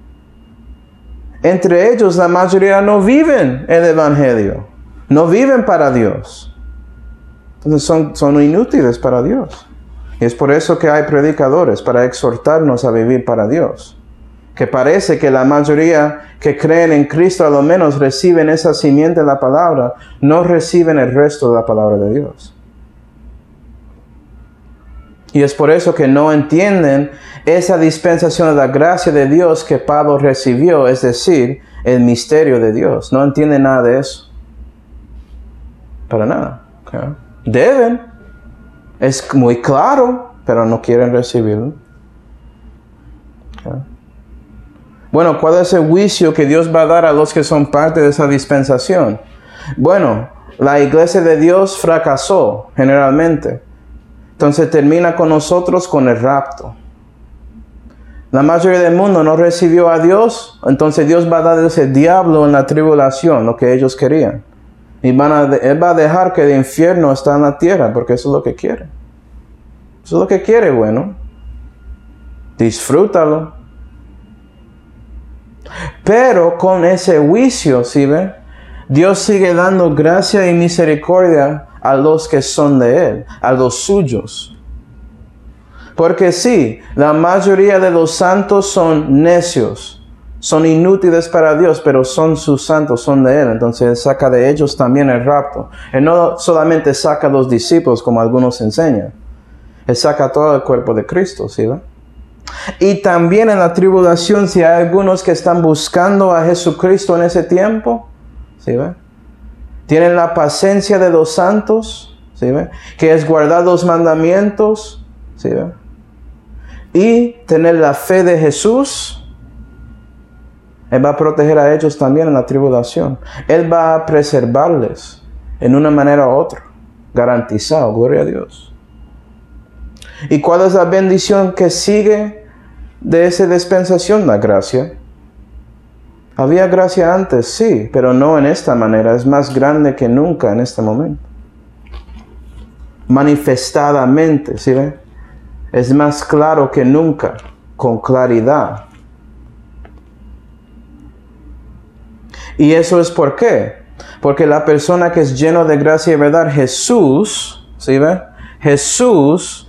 Entre ellos la mayoría no viven el Evangelio, no viven para Dios. Entonces son inútiles para Dios. Y es por eso que hay predicadores, para exhortarnos a vivir para Dios. Que parece que la mayoría que creen en Cristo a lo menos reciben esa simiente de la palabra, no reciben el resto de la palabra de Dios. Y es por eso que no entienden esa dispensación de la gracia de Dios que Pablo recibió, es decir, el misterio de Dios. No entienden nada de eso. Para nada. Okay. Deben. Es muy claro, pero no quieren recibirlo. Okay. Bueno, ¿cuál es el juicio que Dios va a dar a los que son parte de esa dispensación? Bueno, la iglesia de Dios fracasó generalmente. Entonces termina con nosotros con el rapto. La mayoría del mundo no recibió a Dios, entonces Dios va a dar ese diablo en la tribulación, lo que ellos querían. Y Él va a dejar que el infierno está en la tierra, porque eso es lo que quiere. Eso es lo que quiere, bueno. Disfrútalo. Pero con ese juicio, ¿sí ven? Dios sigue dando gracia y misericordia a los que son de Él, a los suyos. Porque sí, la mayoría de los santos son necios, son inútiles para Dios, pero son sus santos, son de Él. Entonces Él saca de ellos también el rapto. Él no solamente saca a los discípulos, como algunos enseñan. Él saca todo el cuerpo de Cristo, ¿sí ven? Y también en la tribulación, si hay algunos que están buscando a Jesucristo en ese tiempo, ¿sí ven? Tienen la paciencia de los santos, ¿sí ven? Que es guardar los mandamientos, ¿sí ven? Y tener la fe de Jesús. Él va a proteger a ellos también en la tribulación. Él va a preservarles en una manera u otra. Garantizado, gloria a Dios. ¿Y cuál es la bendición que sigue de esa dispensación? La gracia. Había gracia antes, sí, pero no en esta manera. Es más grande que nunca en este momento. Manifestadamente, ¿sí ven? Es más claro que nunca, con claridad. ¿Y eso es por qué? Porque la persona que es lleno de gracia y verdad, Jesús, ¿sí ven? Jesús,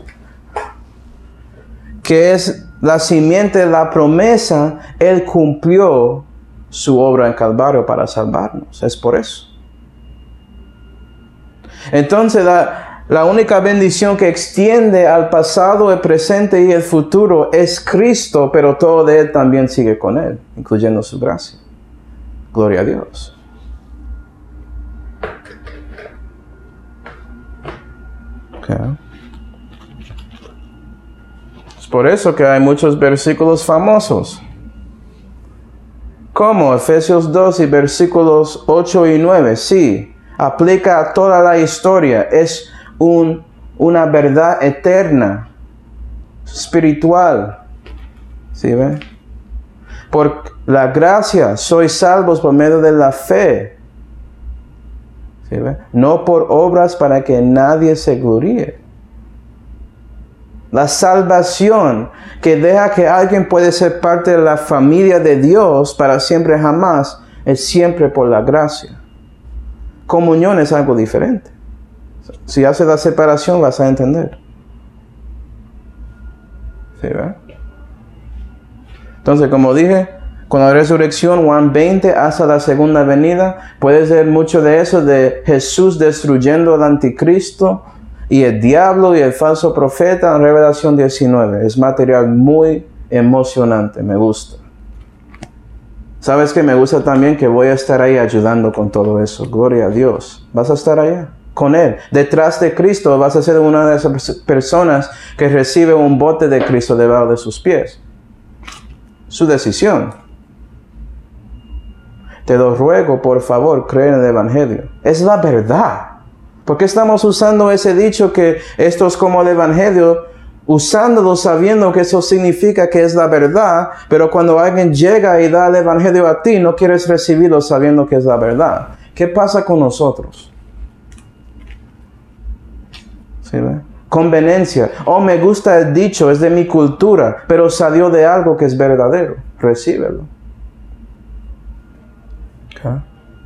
que es la simiente de la promesa, Él cumplió su obra en Calvario para salvarnos. Es por eso. Entonces, la única bendición que extiende al pasado, el presente y el futuro es Cristo, pero todo de Él también sigue con Él, incluyendo su gracia. Gloria a Dios. Okay. Es por eso que hay muchos versículos famosos. Como Efesios 2 y versículos 8 y 9. Sí, aplica a toda la historia. Es una verdad eterna, espiritual. ¿Sí ven? Por la gracia sois salvos por medio de la fe. ¿Sí ven? No por obras para que nadie se gloríe. La salvación que deja que alguien puede ser parte de la familia de Dios para siempre jamás es siempre por la gracia. Comunión es algo diferente. Si hace la separación vas a entender. ¿Sí, verdad? Entonces, como dije, con la resurrección, Juan 20, hasta la segunda venida, puede ser mucho de eso, de Jesús destruyendo al anticristo y el diablo y el falso profeta en Revelación 19. Es material muy emocionante, me gusta. ¿Sabes qué? Me gusta también que voy a estar ahí ayudando con todo eso. Gloria a Dios. ¿Vas a estar allá? Con Él. Detrás de Cristo vas a ser una de esas personas que recibe un bote de Cristo debajo de sus pies. Su decisión. Te lo ruego, por favor, cree en el Evangelio. Es la verdad. ¿Por qué estamos usando ese dicho que esto es como el Evangelio? Usándolo sabiendo que eso significa que es la verdad, pero cuando alguien llega y da el Evangelio a ti, no quieres recibirlo sabiendo que es la verdad. ¿Qué pasa con nosotros? ¿Sí, ve? Conveniencia. Oh, me gusta el dicho, es de mi cultura, pero salió de algo que es verdadero. Recíbelo. Okay.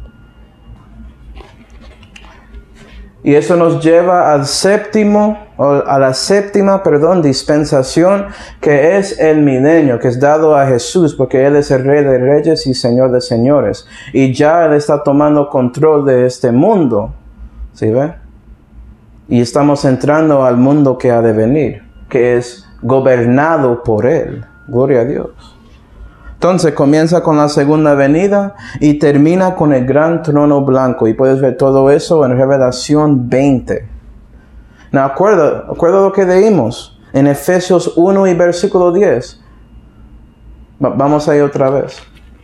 Y eso nos lleva a la séptima dispensación, que es el milenio, que es dado a Jesús, porque Él es el Rey de Reyes y Señor de Señores. Y ya Él está tomando control de este mundo. ¿Sí ve? Y estamos entrando al mundo que ha de venir, que es gobernado por Él. Gloria a Dios. Entonces comienza con la segunda venida y termina con el gran trono blanco. Y puedes ver todo eso en Revelación 20. Now, acuerda lo que leímos en Efesios 1 y versículo 10. Vamos ahí otra vez.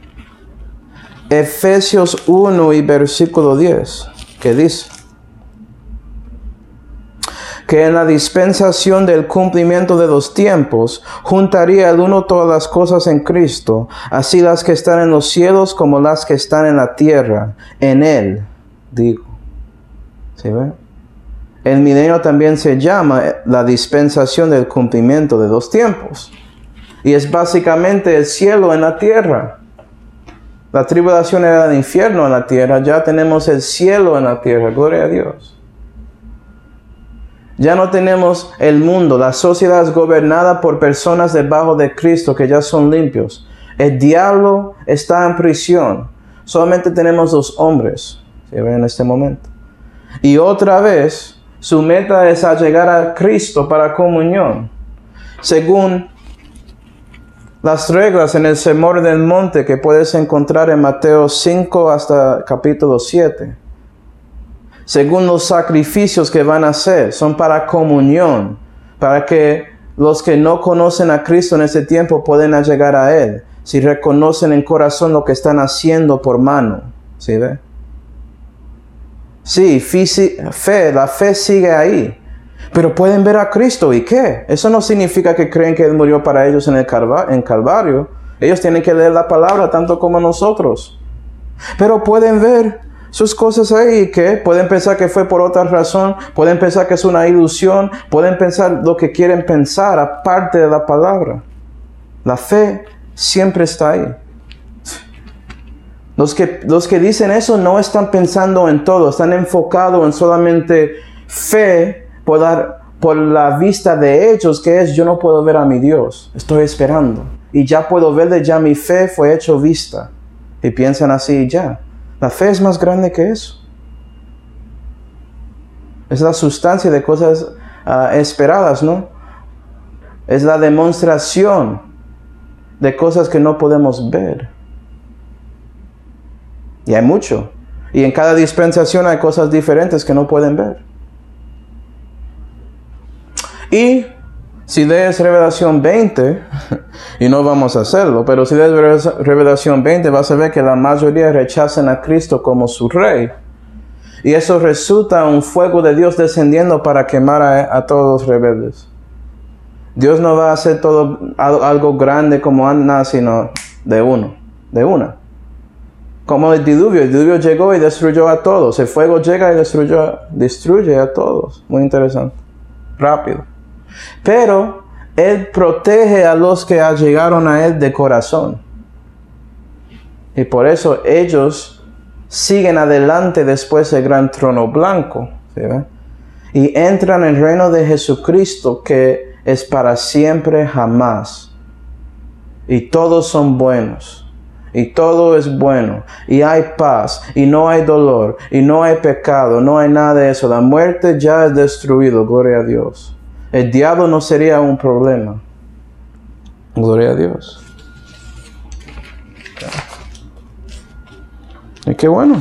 Efesios 1 y versículo 10. ¿Qué dice? Que en la dispensación del cumplimiento de los tiempos, juntaría el uno todas las cosas en Cristo, así las que están en los cielos como las que están en la tierra, en Él, digo. ¿Sí ve? El milenio también se llama la dispensación del cumplimiento de los tiempos. Y es básicamente el cielo en la tierra. La tribulación era el infierno en la tierra, ya tenemos el cielo en la tierra, gloria a Dios. Ya no tenemos el mundo, la sociedad es gobernada por personas debajo de Cristo que ya son limpios. El diablo está en prisión, solamente tenemos los hombres, ¿se ve en este momento? Y otra vez, su meta es a llegar a Cristo para comunión, según las reglas en el Sermón del Monte que puedes encontrar en Mateo 5 hasta capítulo 7. Según los sacrificios que van a hacer, son para comunión, para que los que no conocen a Cristo en ese tiempo puedan llegar a Él, si reconocen en corazón lo que están haciendo por mano. ¿Sí ve? Sí, la fe sigue ahí. Pero pueden ver a Cristo, ¿y qué? Eso no significa que creen que Él murió para ellos en Calvario. Ellos tienen que leer la palabra tanto como nosotros. Pero pueden ver sus cosas ahí, ¿qué? Pueden pensar que fue por otra razón, pueden pensar que es una ilusión, pueden pensar lo que quieren pensar aparte de la palabra. La fe siempre está ahí. Los que dicen eso no están pensando en todo, están enfocados en solamente fe por la vista de ellos, que es: yo no puedo ver a mi Dios, estoy esperando. Y ya puedo verle, ya mi fe fue hecho vista. Y piensan así y ya. La fe es más grande que eso. Es la sustancia de cosas esperadas, ¿no? Es la demostración de cosas que no podemos ver. Y hay mucho. Y en cada dispensación hay cosas diferentes que no pueden ver. Y si lees Revelación 20, y no vamos a hacerlo, pero si lees Revelación 20 vas a ver que la mayoría rechazan a Cristo como su Rey. Y eso resulta un fuego de Dios descendiendo para quemar a todos los rebeldes. Dios no va a hacer algo grande como nada, sino de una. Como el diluvio llegó y destruyó a todos. El fuego llega y destruye a todos. Muy interesante. Rápido. Pero Él protege a los que llegaron a Él de corazón. Y por eso ellos siguen adelante después del gran trono blanco. ¿Sí ve? Y entran en el reino de Jesucristo, que es para siempre jamás. Y todos son buenos. Y todo es bueno. Y hay paz. Y no hay dolor. Y no hay pecado. No hay nada de eso. La muerte ya es destruido. Gloria a Dios. El diablo no sería un problema. Gloria a Dios. Y qué bueno.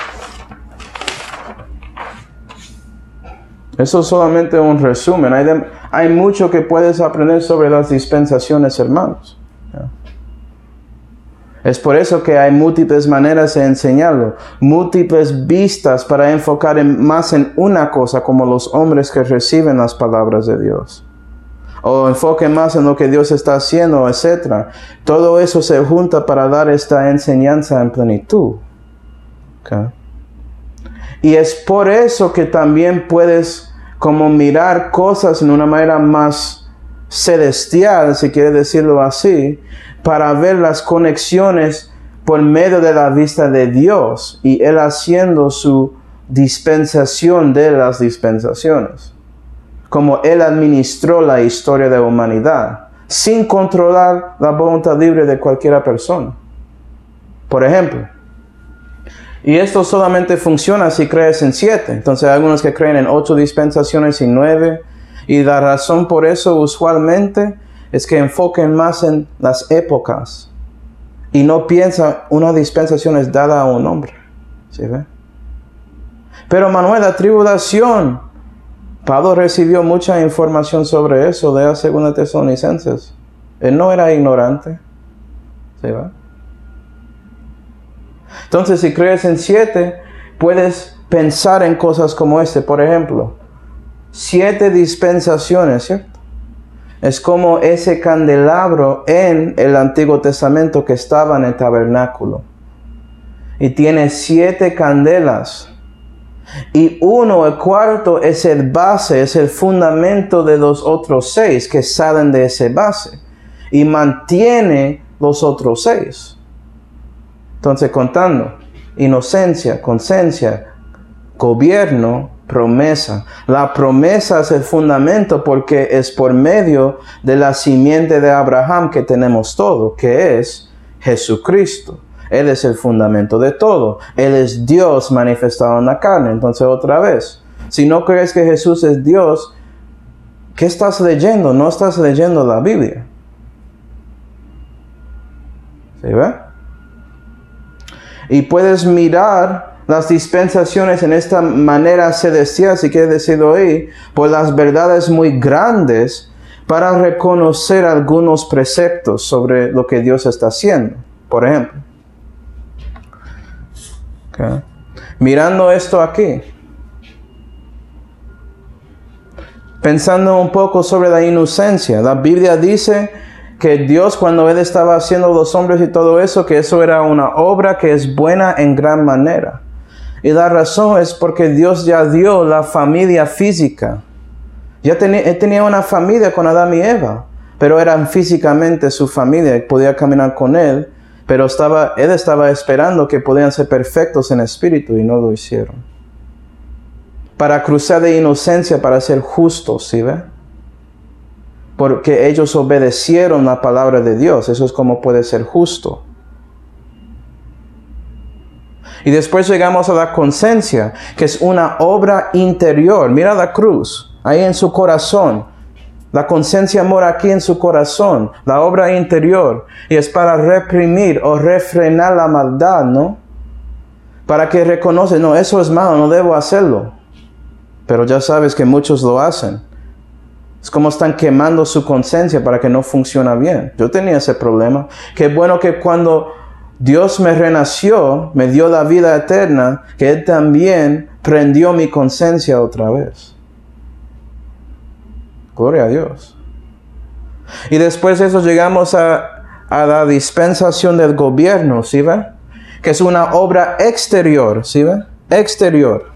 Eso es solamente un resumen. Hay mucho que puedes aprender sobre las dispensaciones, hermanos. Es por eso que hay múltiples maneras de enseñarlo, múltiples vistas para enfocar más en una cosa, como los hombres que reciben las palabras de Dios. O enfoquen más en lo que Dios está haciendo, etc. Todo eso se junta para dar esta enseñanza en plenitud. ¿Okay? Y es por eso que también puedes como mirar cosas en una manera más celestial, si quieres decirlo así, para ver las conexiones por medio de la vista de Dios y Él haciendo su dispensación de las dispensaciones. Como Él administró la historia de la humanidad, sin controlar la voluntad libre de cualquier persona. Por ejemplo, y esto solamente funciona si crees en 7. Entonces hay algunos que creen en 8 dispensaciones y 9. Y la razón por eso usualmente es que enfoquen más en las épocas y no piensan una dispensación es dada a un hombre. ¿Sí ve? Pero Manuel, la tribulación, Pablo recibió mucha información sobre eso de la 2 Tesalonicenses. Él no era ignorante. ¿Sí ve? Entonces, si crees en 7, puedes pensar en cosas como por ejemplo, 7 dispensaciones, ¿cierto? Es como ese candelabro en el Antiguo Testamento que estaba en el tabernáculo. Y tiene 7 candelas. Y el cuarto es el base, es el fundamento de los otros 6 que salen de ese base. Y mantiene los otros 6. Entonces, contando, inocencia, conciencia, gobierno, promesa. La promesa es el fundamento porque es por medio de la simiente de Abraham que tenemos todo, que es Jesucristo. Él es el fundamento de todo. Él es Dios manifestado en la carne. Entonces, otra vez, si no crees que Jesús es Dios, ¿qué estás leyendo? No estás leyendo la Biblia. ¿Sí ve? Y puedes mirar las dispensaciones en esta manera celestial, si quieres decirlo ahí, por las verdades muy grandes para reconocer algunos preceptos sobre lo que Dios está haciendo. Por ejemplo, mirando esto aquí, pensando un poco sobre la inocencia, la Biblia dice que Dios, cuando Él estaba haciendo los hombres y todo eso, que eso era una obra que es buena en gran manera. Y la razón es porque Dios ya dio la familia física. Él tenía una familia con Adán y Eva, pero eran físicamente su familia, podía caminar con Él, pero Él estaba esperando que podían ser perfectos en espíritu y no lo hicieron. Para cruzar de inocencia, para ser justos, ¿sí ve? Porque ellos obedecieron la palabra de Dios, eso es como puede ser justo. Y después llegamos a la conciencia, que es una obra interior. Mira la cruz, ahí en su corazón. La conciencia mora aquí en su corazón, la obra interior. Y es para reprimir o refrenar la maldad, ¿no? Para que reconoce, no, eso es malo, no debo hacerlo. Pero ya sabes que muchos lo hacen. Es como están quemando su conciencia para que no funcione bien. Yo tenía ese problema. Qué bueno que cuando Dios me renació, me dio la vida eterna, que Él también prendió mi conciencia otra vez. Gloria a Dios. Y después de eso llegamos a la dispensación del gobierno, ¿sí ve? Que es una obra exterior, ¿sí ve? Exterior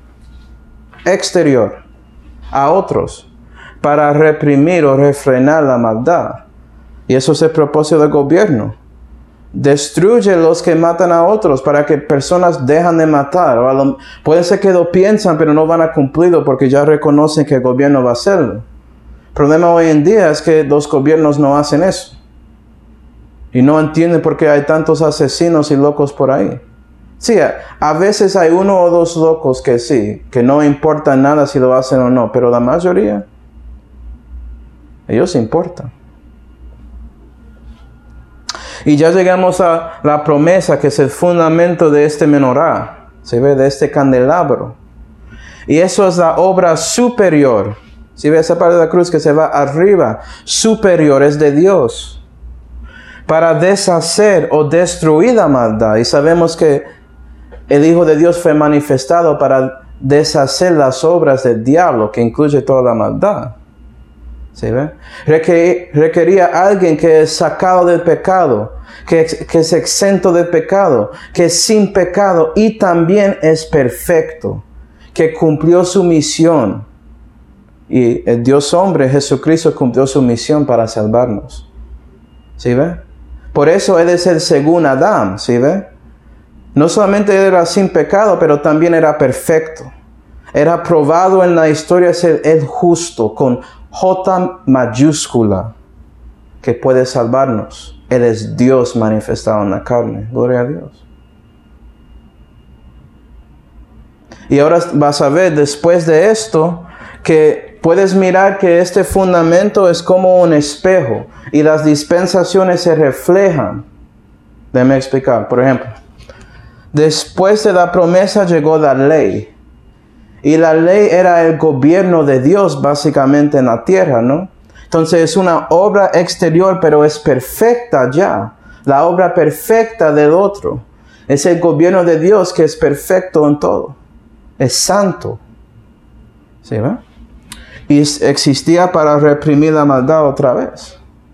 a otros, para reprimir o refrenar la maldad. Y eso es el propósito del gobierno. Destruye los que matan a otros para que personas dejan de matar. Puede ser que lo piensan, pero no van a cumplirlo porque ya reconocen que el gobierno va a hacerlo. El problema hoy en día es que los gobiernos no hacen eso. Y no entienden por qué hay tantos asesinos y locos por ahí. Sí, a veces hay uno o dos locos que sí, que no importa nada si lo hacen o no, pero la mayoría, ellos importan. Y ya llegamos a la promesa, que es el fundamento de este menorá, ¿se ve? De este candelabro. Y eso es la obra superior. ¿Sí ve esa parte de la cruz que se va arriba? Superior, es de Dios. Para deshacer o destruir la maldad. Y sabemos que el Hijo de Dios fue manifestado para deshacer las obras del diablo, que incluye toda la maldad. ¿Sí ve? Requería alguien que es sacado del pecado, que es exento del pecado, que es sin pecado y también es perfecto, que cumplió su misión. Y el Dios hombre, Jesucristo, cumplió su misión para salvarnos. ¿Sí ve? Por eso Él es el segundo Adán, ¿sí ve? No solamente era sin pecado, pero también era perfecto. Era probado en la historia ser el justo, con J mayúscula, que puede salvarnos. Él es Dios manifestado en la carne. Gloria a Dios. Y ahora vas a ver después de esto que puedes mirar que este fundamento es como un espejo y las dispensaciones se reflejan. Déjame explicar. Por ejemplo, después de la promesa llegó la ley. Y la ley era el gobierno de Dios básicamente en la tierra, ¿no? Entonces es una obra exterior, pero es perfecta ya. La obra perfecta del otro. Es el gobierno de Dios que es perfecto en todo. Es santo. ¿Sí, va? Y existía para reprimir la maldad otra vez.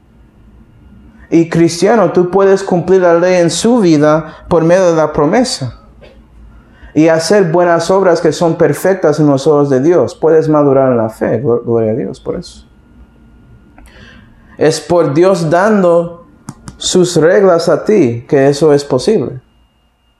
Y cristiano, tú puedes cumplir la ley en su vida por medio de la promesa. Y hacer buenas obras que son perfectas en los ojos de Dios. Puedes madurar en la fe. Gloria a Dios por eso. Es por Dios dando sus reglas a ti que eso es posible.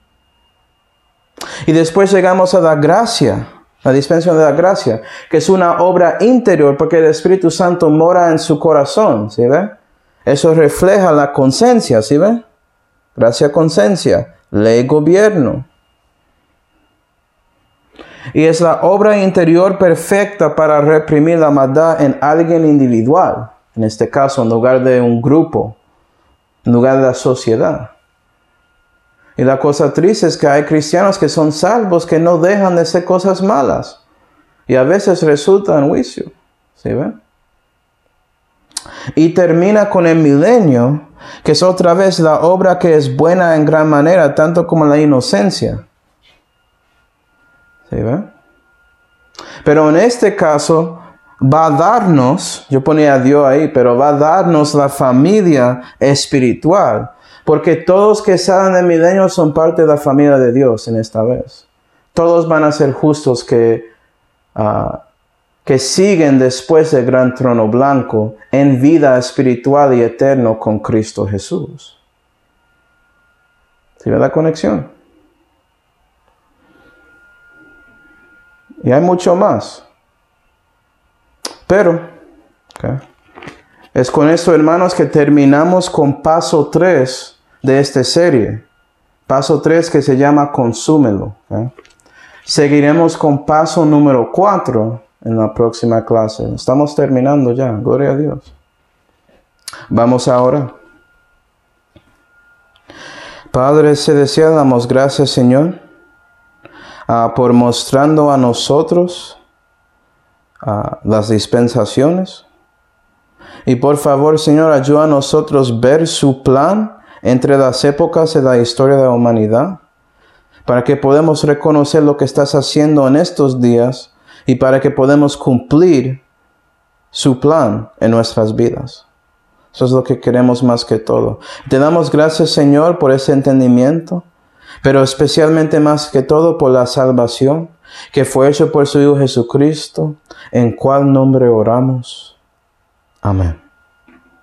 Y después llegamos a la gracia, la dispensación de la gracia, que es una obra interior porque el Espíritu Santo mora en su corazón, ¿sí ve? Eso refleja la conciencia, ¿sí ve? Gracia, conciencia, ley, gobierno. Y es la obra interior perfecta para reprimir la maldad en alguien individual, en este caso en lugar de un grupo, en lugar de la sociedad. Y la cosa triste es que hay cristianos que son salvos que no dejan de hacer cosas malas. Y a veces resulta en juicio. ¿Sí ven? Y termina con el milenio, que es otra vez la obra que es buena en gran manera, tanto como la inocencia. ¿Sí ven? Pero en este caso va a darnos, yo ponía a Dios ahí, pero va a darnos la familia espiritual. Porque todos que salen del milenio son parte de la familia de Dios en esta vez. Todos van a ser justos que siguen después del gran trono blanco en vida espiritual y eterna con Cristo Jesús. ¿Sí ve la conexión? Y hay mucho más. Pero, es con esto, hermanos, que terminamos con paso 3 de esta serie. Paso 3 que se llama consúmelo. Seguiremos con paso número 4 en la próxima clase. Estamos terminando ya. Gloria a Dios. Vamos ahora. Padre celestial, damos gracias, Señor, por mostrando a nosotros las dispensaciones. Y por favor, Señor, ayuda a nosotros ver su plan entre las épocas de la historia de la humanidad, para que podamos reconocer lo que estás haciendo en estos días y para que podamos cumplir su plan en nuestras vidas. Eso es lo que queremos más que todo. Te damos gracias, Señor, por ese entendimiento, pero especialmente más que todo por la salvación que fue hecho por su Hijo Jesucristo, en cual nombre oramos. Amén.